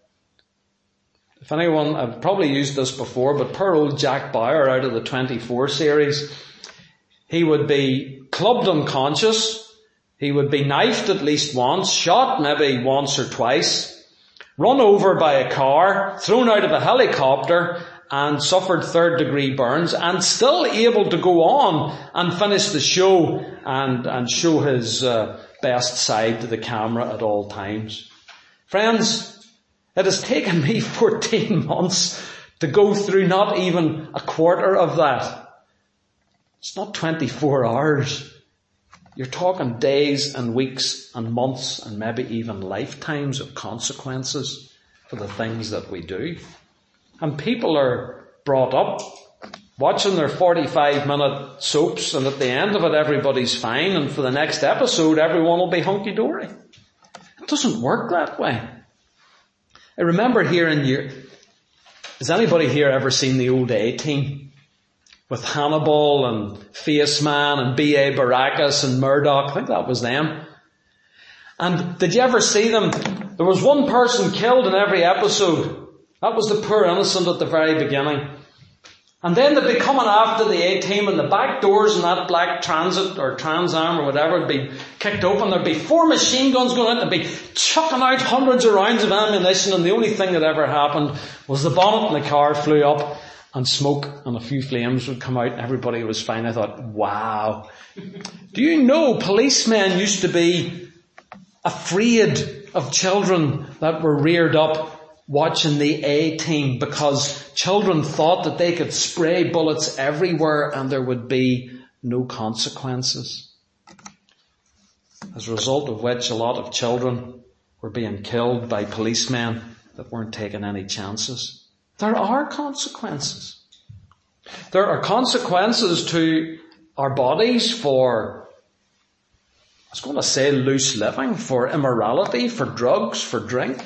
Speaker 1: If anyone, I've probably used this before, but poor old Jack Bauer out of the 24 series, he would be clubbed unconscious, he would be knifed at least once, shot maybe once or twice, run over by a car, thrown out of a helicopter, and suffered 3rd-degree burns, and still able to go on and finish the show and show his best side to the camera at all times. Friends, it has taken me 14 months to go through not even a quarter of that. It's not 24 hours. You're talking days and weeks and months and maybe even lifetimes of consequences for the things that we do. And people are brought up watching their 45-minute soaps, and at the end of it everybody's fine, and for the next episode everyone will be hunky-dory. It doesn't work that way. I remember hearing, has anybody here ever seen the old A-Team? With Hannibal and Faceman and B.A. Baracus and Murdoch, I think that was them. And did you ever see them? There was one person killed in every episode. That was the poor innocent at the very beginning. And then they'd be coming after the A-Team, and the back doors in that black Transit or Trans Am or whatever would be kicked open. There'd be 4 machine guns going out. They'd be chucking out hundreds of rounds of ammunition, and the only thing that ever happened was the bonnet in the car flew up and smoke and a few flames would come out and everybody was fine. I thought, wow. Do you know policemen used to be afraid of children that were reared up watching the A-Team, because children thought that they could spray bullets everywhere and there would be no consequences. As a result of which a lot of children were being killed by policemen that weren't taking any chances. There are consequences. There are consequences to our bodies for, I was going to say loose living, for immorality, for drugs, for drink.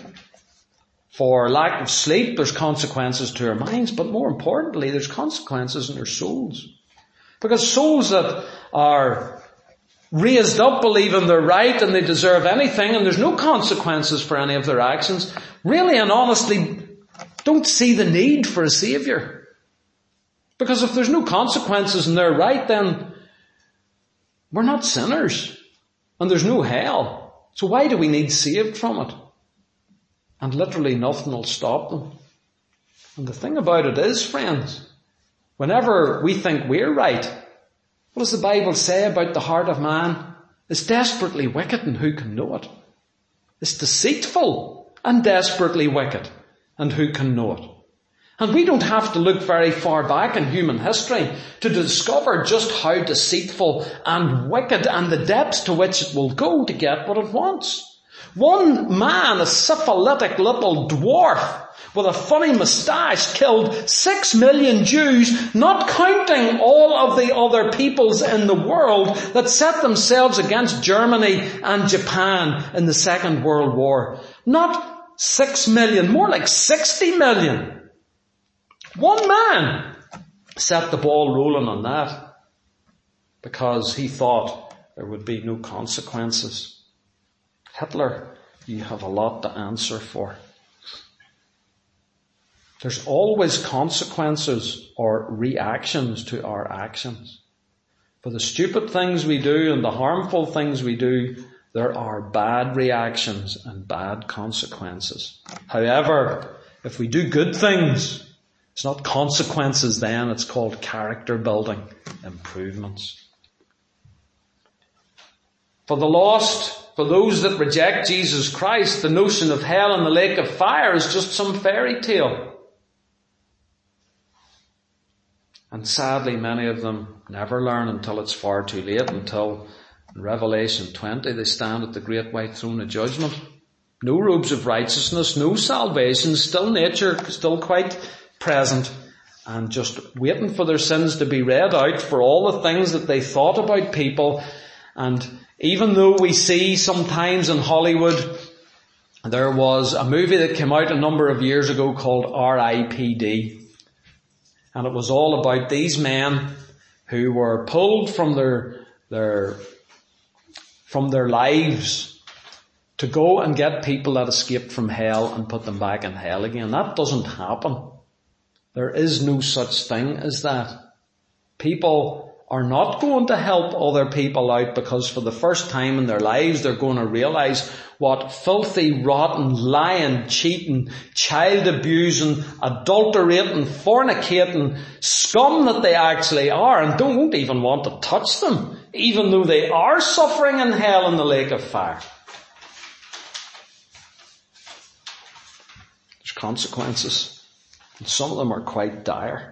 Speaker 1: For lack of sleep, there's consequences to our minds, but more importantly, there's consequences in our souls. Because souls that are raised up believing they're right and they deserve anything and there's no consequences for any of their actions, really and honestly don't see the need for a saviour. Because if there's no consequences and they're right, then we're not sinners and there's no hell. So why do we need saved from it? And literally nothing will stop them. And the thing about it is, friends, whenever we think we're right, what does the Bible say about the heart of man? It's desperately wicked, and who can know it? It's deceitful and desperately wicked, and who can know it? And we don't have to look very far back in human history to discover just how deceitful and wicked and the depths to which it will go to get what it wants. One man, a syphilitic little dwarf with a funny moustache, killed 6 million Jews, not counting all of the other peoples in the world that set themselves against Germany and Japan in the Second World War. Not 6 million, more like 60 million. One man set the ball rolling on that because he thought there would be no consequences. Hitler, you have a lot to answer for. There's always consequences or reactions to our actions. For the stupid things we do and the harmful things we do, there are bad reactions and bad consequences. However, if we do good things, it's not consequences then, it's called character building improvements. For the lost, for those that reject Jesus Christ, the notion of hell and the lake of fire is just some fairy tale. And sadly, many of them never learn until it's far too late, until in Revelation 20 they stand at the great white throne of judgment. No robes of righteousness, no salvation, still nature, still quite present, and just waiting for their sins to be read out for all the things that they thought about people. And even though we see sometimes in Hollywood, there was a movie that came out a number of years ago called R.I.P.D. And it was all about these men who were pulled from their lives to go and get people that escaped from hell and put them back in hell again. That doesn't happen. There is no such thing as that. People are not going to help other people out because for the first time in their lives they're going to realize what filthy, rotten, lying, cheating, child abusing, adulterating, fornicating scum that they actually are, and won't even want to touch them, even though they are suffering in hell in the lake of fire. There's consequences, and some of them are quite dire.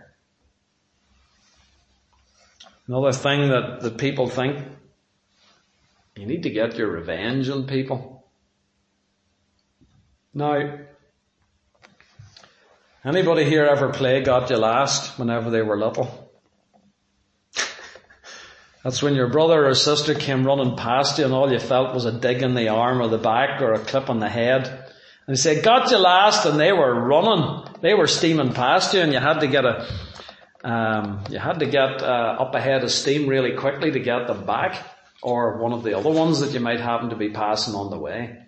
Speaker 1: Another thing that people think, you need to get your revenge on people. Now, anybody here ever play Got You Last whenever they were little? That's when your brother or sister came running past you and all you felt was a dig in the arm or the back or a clip on the head. And they said, got you last, and they were running. They were steaming past you and you had to get up ahead of steam really quickly to get them back, or one of the other ones that you might happen to be passing on the way.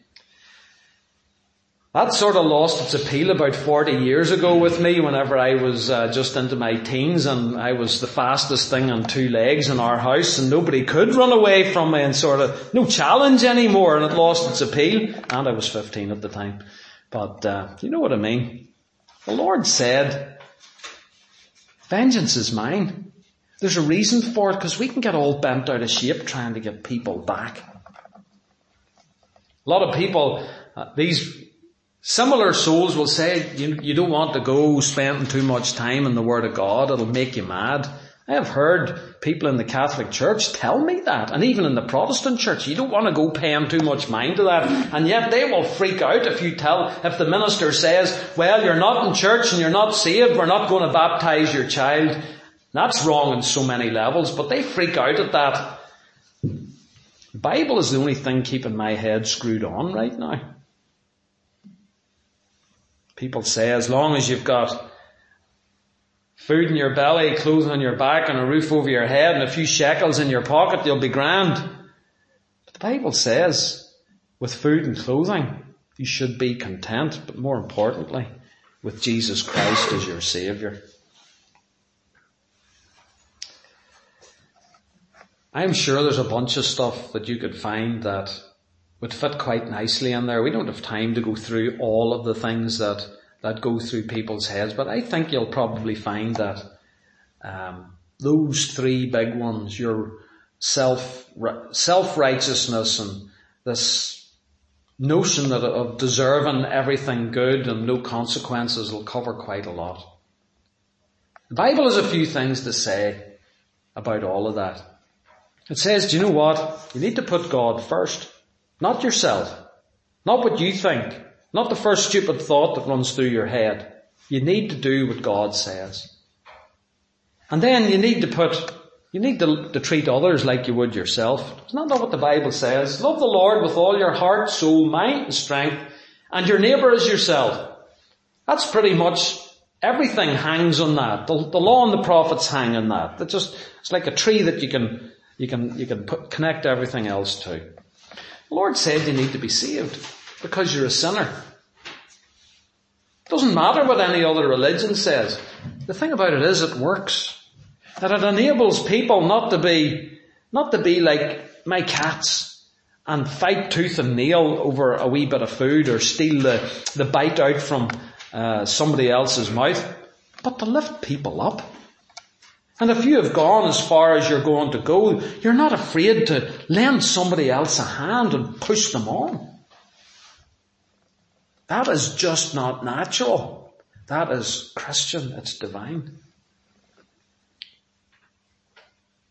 Speaker 1: That sort of lost its appeal about 40 years ago with me whenever I was just into my teens and I was the fastest thing on two legs in our house and nobody could run away from me and sort of no challenge anymore, and it lost its appeal. And I was 15 at the time. But you know what I mean. The Lord said, vengeance is mine. There's a reason for it, because we can get all bent out of shape trying to get people back. A lot of people, these similar souls will say, you don't want to go spending too much time in the Word of God, it'll make you mad. I have heard people in the Catholic Church tell me that, and even in the Protestant Church, you don't want to go paying too much mind to that, and yet they will freak out if the minister says, well, you're not in church and you're not saved, we're not going to baptize your child. That's wrong on so many levels, but they freak out at that. The Bible is the only thing keeping my head screwed on right now. People say, as long as you've got food in your belly, clothes on your back, and a roof over your head, and a few shekels in your pocket, you'll be grand. But the Bible says, with food and clothing, you should be content, but more importantly, with Jesus Christ as your Saviour. I'm sure there's a bunch of stuff that you could find that would fit quite nicely in there. We don't have time to go through all of the things that go through people's heads, but I think you'll probably find that those three big ones, your self-righteousness and this notion of deserving everything good and no consequences, will cover quite a lot. The Bible has a few things to say about all of that. It says, do you know what? You need to put God first. Not yourself. Not what you think. Not the first stupid thought that runs through your head. You need to do what God says. And then you need to treat others like you would yourself. Isn't that what the Bible says? Love the Lord with all your heart, soul, mind and strength, and your neighbour as yourself. That's pretty much everything hangs on that. The law and the prophets hang on that. It's like a tree that you can connect everything else to. The Lord said you need to be saved because you're a sinner. It doesn't matter what any other religion says. The thing about it is it works. That it enables people not to be like my cats and fight tooth and nail over a wee bit of food or steal the bite out from somebody else's mouth, but to lift people up. And if you have gone as far as you're going to go, you're not afraid to lend somebody else a hand and push them on. That is just not natural. That is Christian. It's divine.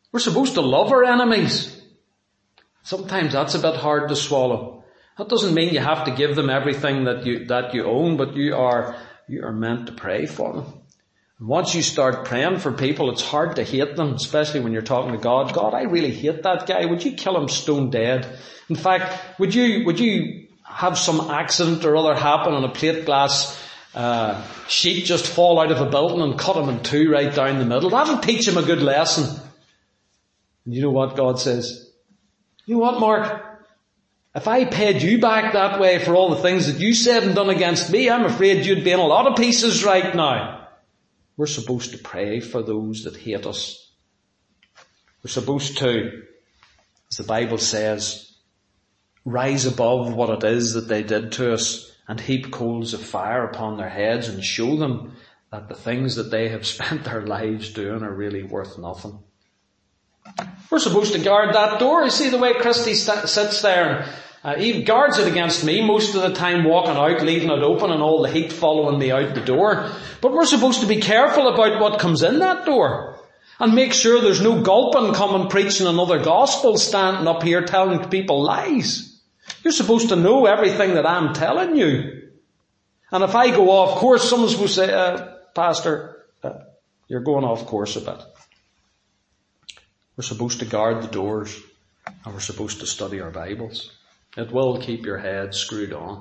Speaker 1: We're supposed to love our enemies. Sometimes that's a bit hard to swallow. That doesn't mean you have to give them everything that you own, but you are meant to pray for them. And once you start praying for people, it's hard to hate them, especially when you're talking to God. God, I really hate that guy. Would you kill him stone dead? In fact, would you have some accident or other happen and a plate glass sheet just fall out of a building and cut him in two right down the middle? That'll teach him a good lesson. And you know what God says? You know what, Mark? If I paid you back that way for all the things that you said and done against me, I'm afraid you'd be in a lot of pieces right now. We're supposed to pray for those that hate us. We're supposed to, as the Bible says, rise above what it is that they did to us and heap coals of fire upon their heads and show them that the things that they have spent their lives doing are really worth nothing. We're supposed to guard that door. You see the way Christy sits there and he guards it against me most of the time, walking out, leaving it open and all the heat following me out the door. But we're supposed to be careful about what comes in that door and make sure there's no gulping coming preaching another gospel, standing up here telling people lies. You're supposed to know everything that I'm telling you. And if I go off course, someone's supposed to say, Pastor, you're going off course a bit. We're supposed to guard the doors and we're supposed to study our Bibles. It will keep your head screwed on.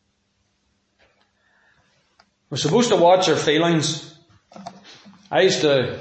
Speaker 1: We're supposed to watch our feelings. I used to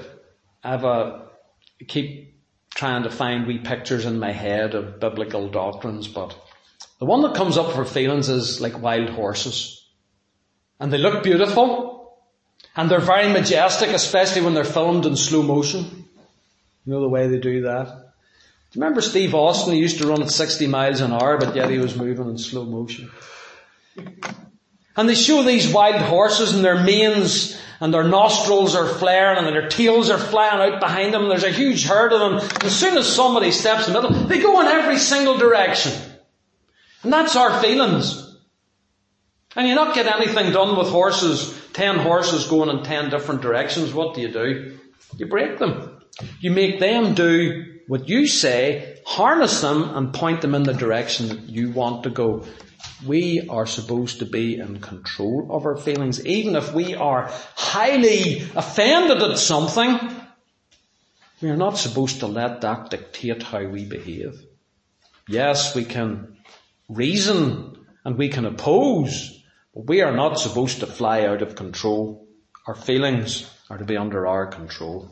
Speaker 1: keep trying to find wee pictures in my head of biblical doctrines, but the one that comes up for feelings is like wild horses. And they look beautiful. And they're very majestic, especially when they're filmed in slow motion. You know the way they do that? Do you remember Steve Austin? He used to run at 60 miles an hour, but yet he was moving in slow motion. And they show these wild horses and their manes and their nostrils are flaring and their tails are flying out behind them. And there's a huge herd of them. And as soon as somebody steps in the middle, they go in every single direction. And that's our feelings. And you not get anything done with horses, 10 horses going in 10 different directions. What do? You break them. You make them do what you say, harness them and point them in the direction that you want to go. We are supposed to be in control of our feelings. Even if we are highly offended at something, we are not supposed to let that dictate how we behave. Yes, we can reason and we can oppose, but we are not supposed to fly out of control. Our feelings are to be under our control.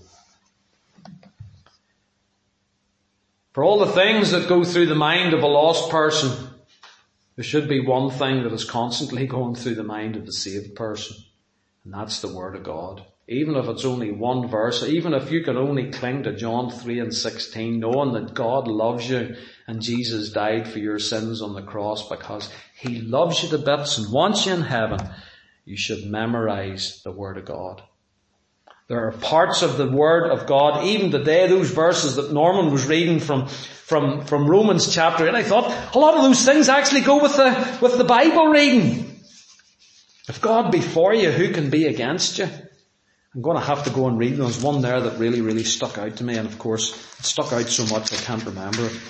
Speaker 1: For all the things that go through the mind of a lost person, there should be one thing that is constantly going through the mind of the saved person, and that's the Word of God. Even if it's only one verse, even if you can only cling to John 3:16, knowing that God loves you and Jesus died for your sins on the cross because He loves you to bits and wants you in heaven, you should memorize the Word of God. There are parts of the Word of God, even today, those verses that Norman was reading from Romans chapter 8, I thought a lot of those things actually go with the Bible reading. If God be for you, who can be against you? I'm going to have to go and read. There's one there that really, really stuck out to me, and of course, it stuck out so much I can't remember it.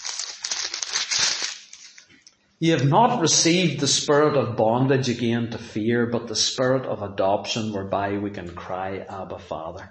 Speaker 1: You have not received the spirit of bondage again to fear, but the spirit of adoption whereby we can cry, Abba, Father.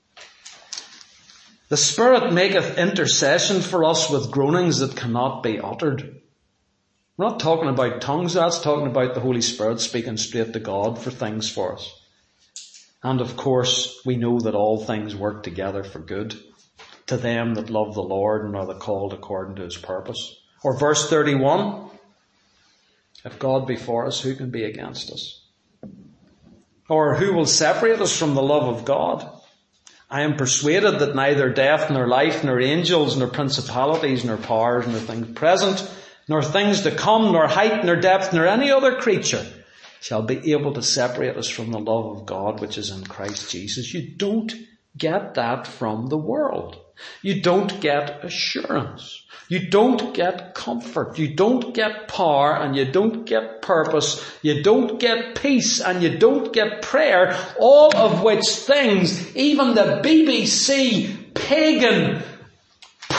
Speaker 1: The Spirit maketh intercession for us with groanings that cannot be uttered. We're not talking about tongues, that's talking about the Holy Spirit speaking straight to God for things for us. And of course, we know that all things work together for good to them that love the Lord and are the called according to His purpose. Or verse 31, if God be for us, who can be against us? Or who will separate us from the love of God? I am persuaded that neither death, nor life, nor angels, nor principalities, nor powers, nor things present, nor things to come, nor height, nor depth, nor any other creature shall be able to separate us from the love of God which is in Christ Jesus. You don't get that from the world. You don't get assurance. You don't get comfort. You don't get power, and you don't get purpose. You don't get peace, and you don't get prayer. All of which things, even the BBC pagan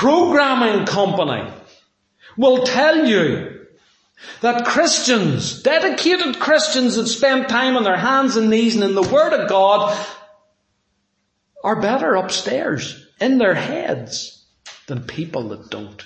Speaker 1: programming company will tell you that Christians, dedicated Christians that spend time on their hands and knees and in the Word of God, are better upstairs in their heads than people that don't.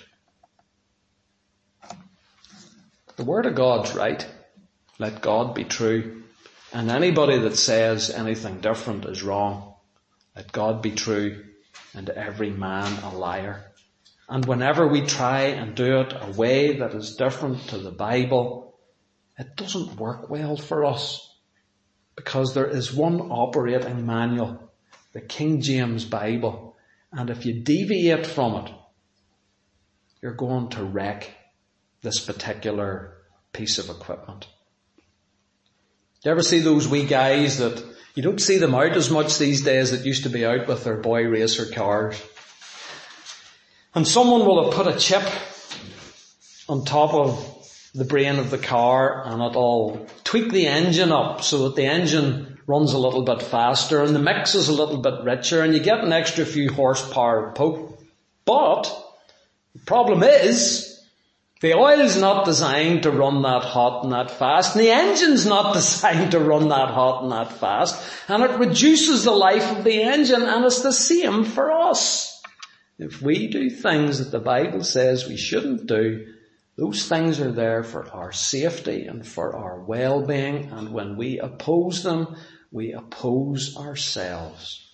Speaker 1: The Word of God's right. Let God be true. And anybody that says anything different is wrong. Let God be true and every man a liar. And whenever we try and do it a way that is different to the Bible, it doesn't work well for us. Because there is one operating manual, the King James Bible. And if you deviate from it, you're going to wreck this particular piece of equipment. You ever see those wee guys that you don't see them out as much these days that used to be out with their boy racer cars? And someone will have put a chip on top of the brain of the car and it'll tweak the engine up so that the engine runs a little bit faster and the mix is a little bit richer and you get an extra few horsepower poke. But the problem is, the oil's not designed to run that hot and that fast, and the engine's not designed to run that hot and that fast, and it reduces the life of the engine, and it's the same for us. If we do things that the Bible says we shouldn't do, those things are there for our safety and for our well-being, and when we oppose them, we oppose ourselves.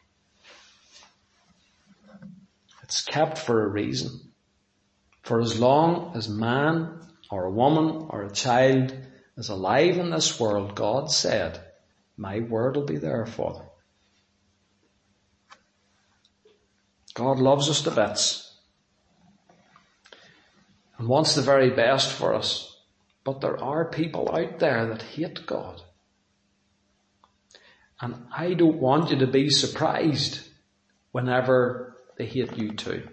Speaker 1: It's kept for a reason. For as long as man or a woman or a child is alive in this world, God said, my word will be there for them. God loves us to bits and wants the very best for us. But there are people out there that hate God. And I don't want you to be surprised whenever they hate you too.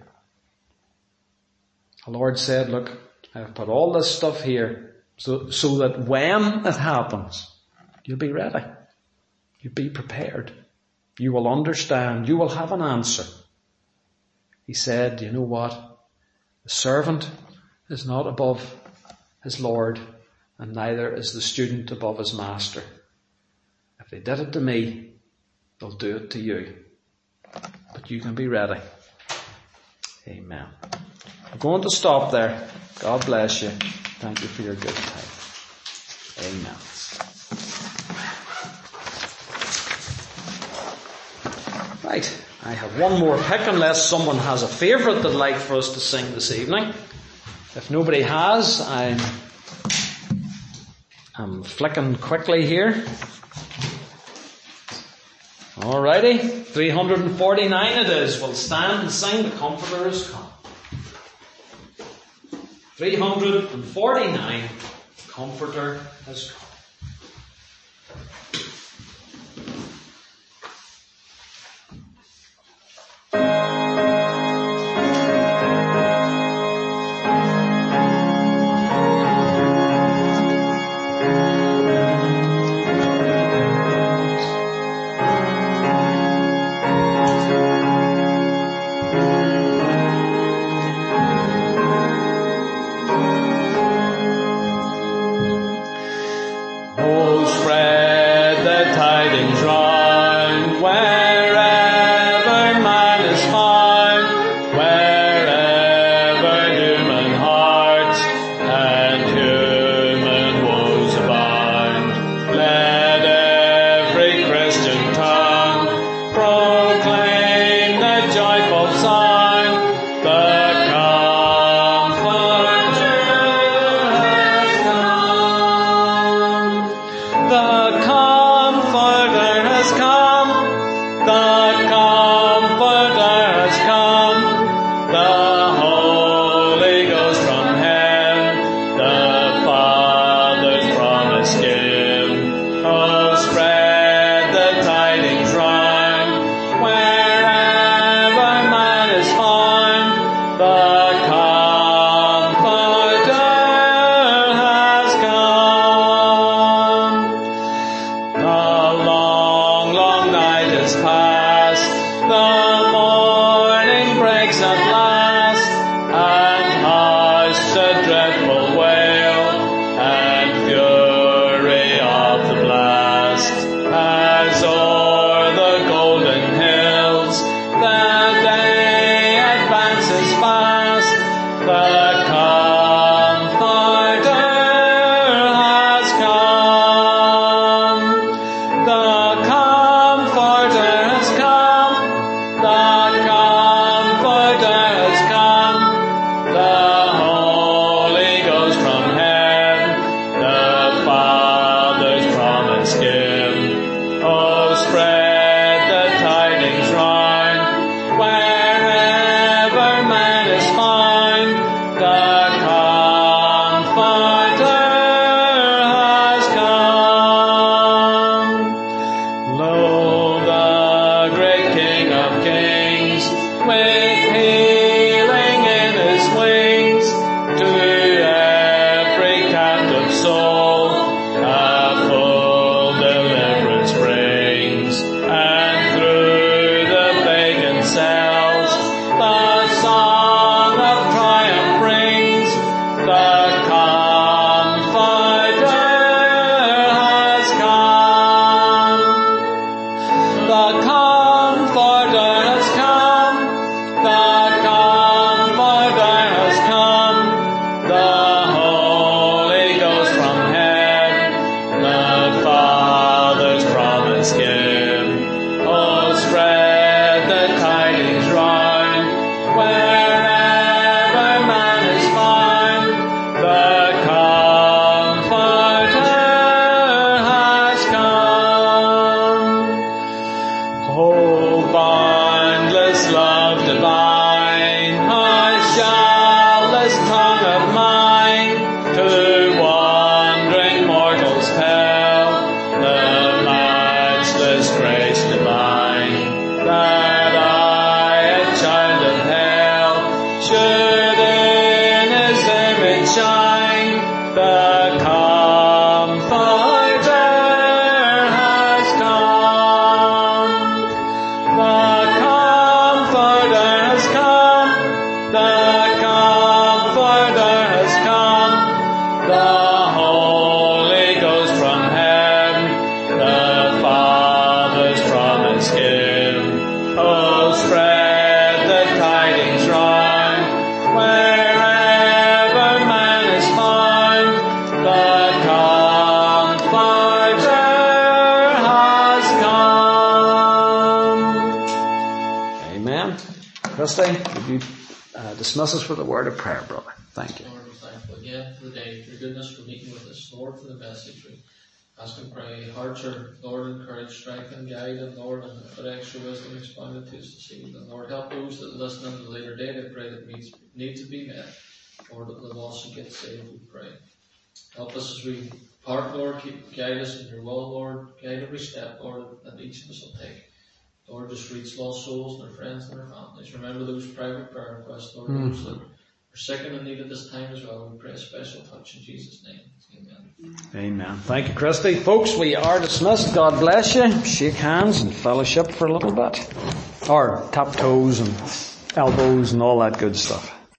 Speaker 1: The Lord said, look, I've put all this stuff here so that when it happens, you'll be ready. You'll be prepared. You will understand. You will have an answer. He said, you know what? The servant is not above his Lord, and neither is the student above his master. If they did it to me, they'll do it to you. But you can be ready. Amen. I'm going to stop there. God bless you. Thank you for your good time. Amen. Right. I have one more pick unless someone has a favourite they'd like for us to sing this evening. If nobody has, I'm flicking quickly here. Alrighty. 349 it is. We'll stand and sing The Comforter Has Come. 349, Comforter Has Come.
Speaker 2: The morning breaks at last.
Speaker 1: Christy, would you dismiss us with a word of prayer, brother? Thank you.
Speaker 4: Lord, we're thankful again for the day, for your goodness, for meeting with us, Lord, for the message. We ask and pray, hearts are, Lord, encourage, strengthen, guide, and Lord, and put extra wisdom expounded to us this evening. Lord, help those that listen in the later date. I pray that need to be met. Lord, that they'll also get saved, we pray. Help us as we part, Lord, guide us in your will, Lord, guide every step, Lord, that each of us will take. Lord, just reach lost souls and their friends and their families. Remember those private prayer requests, Lord, those that are sick and in need at this time as well. We pray a special touch in Jesus' name. Amen.
Speaker 1: Amen. Thank you, Christy. Folks, we are dismissed. God bless you. Shake hands and fellowship for a little bit. Or tap toes and elbows and all that good stuff.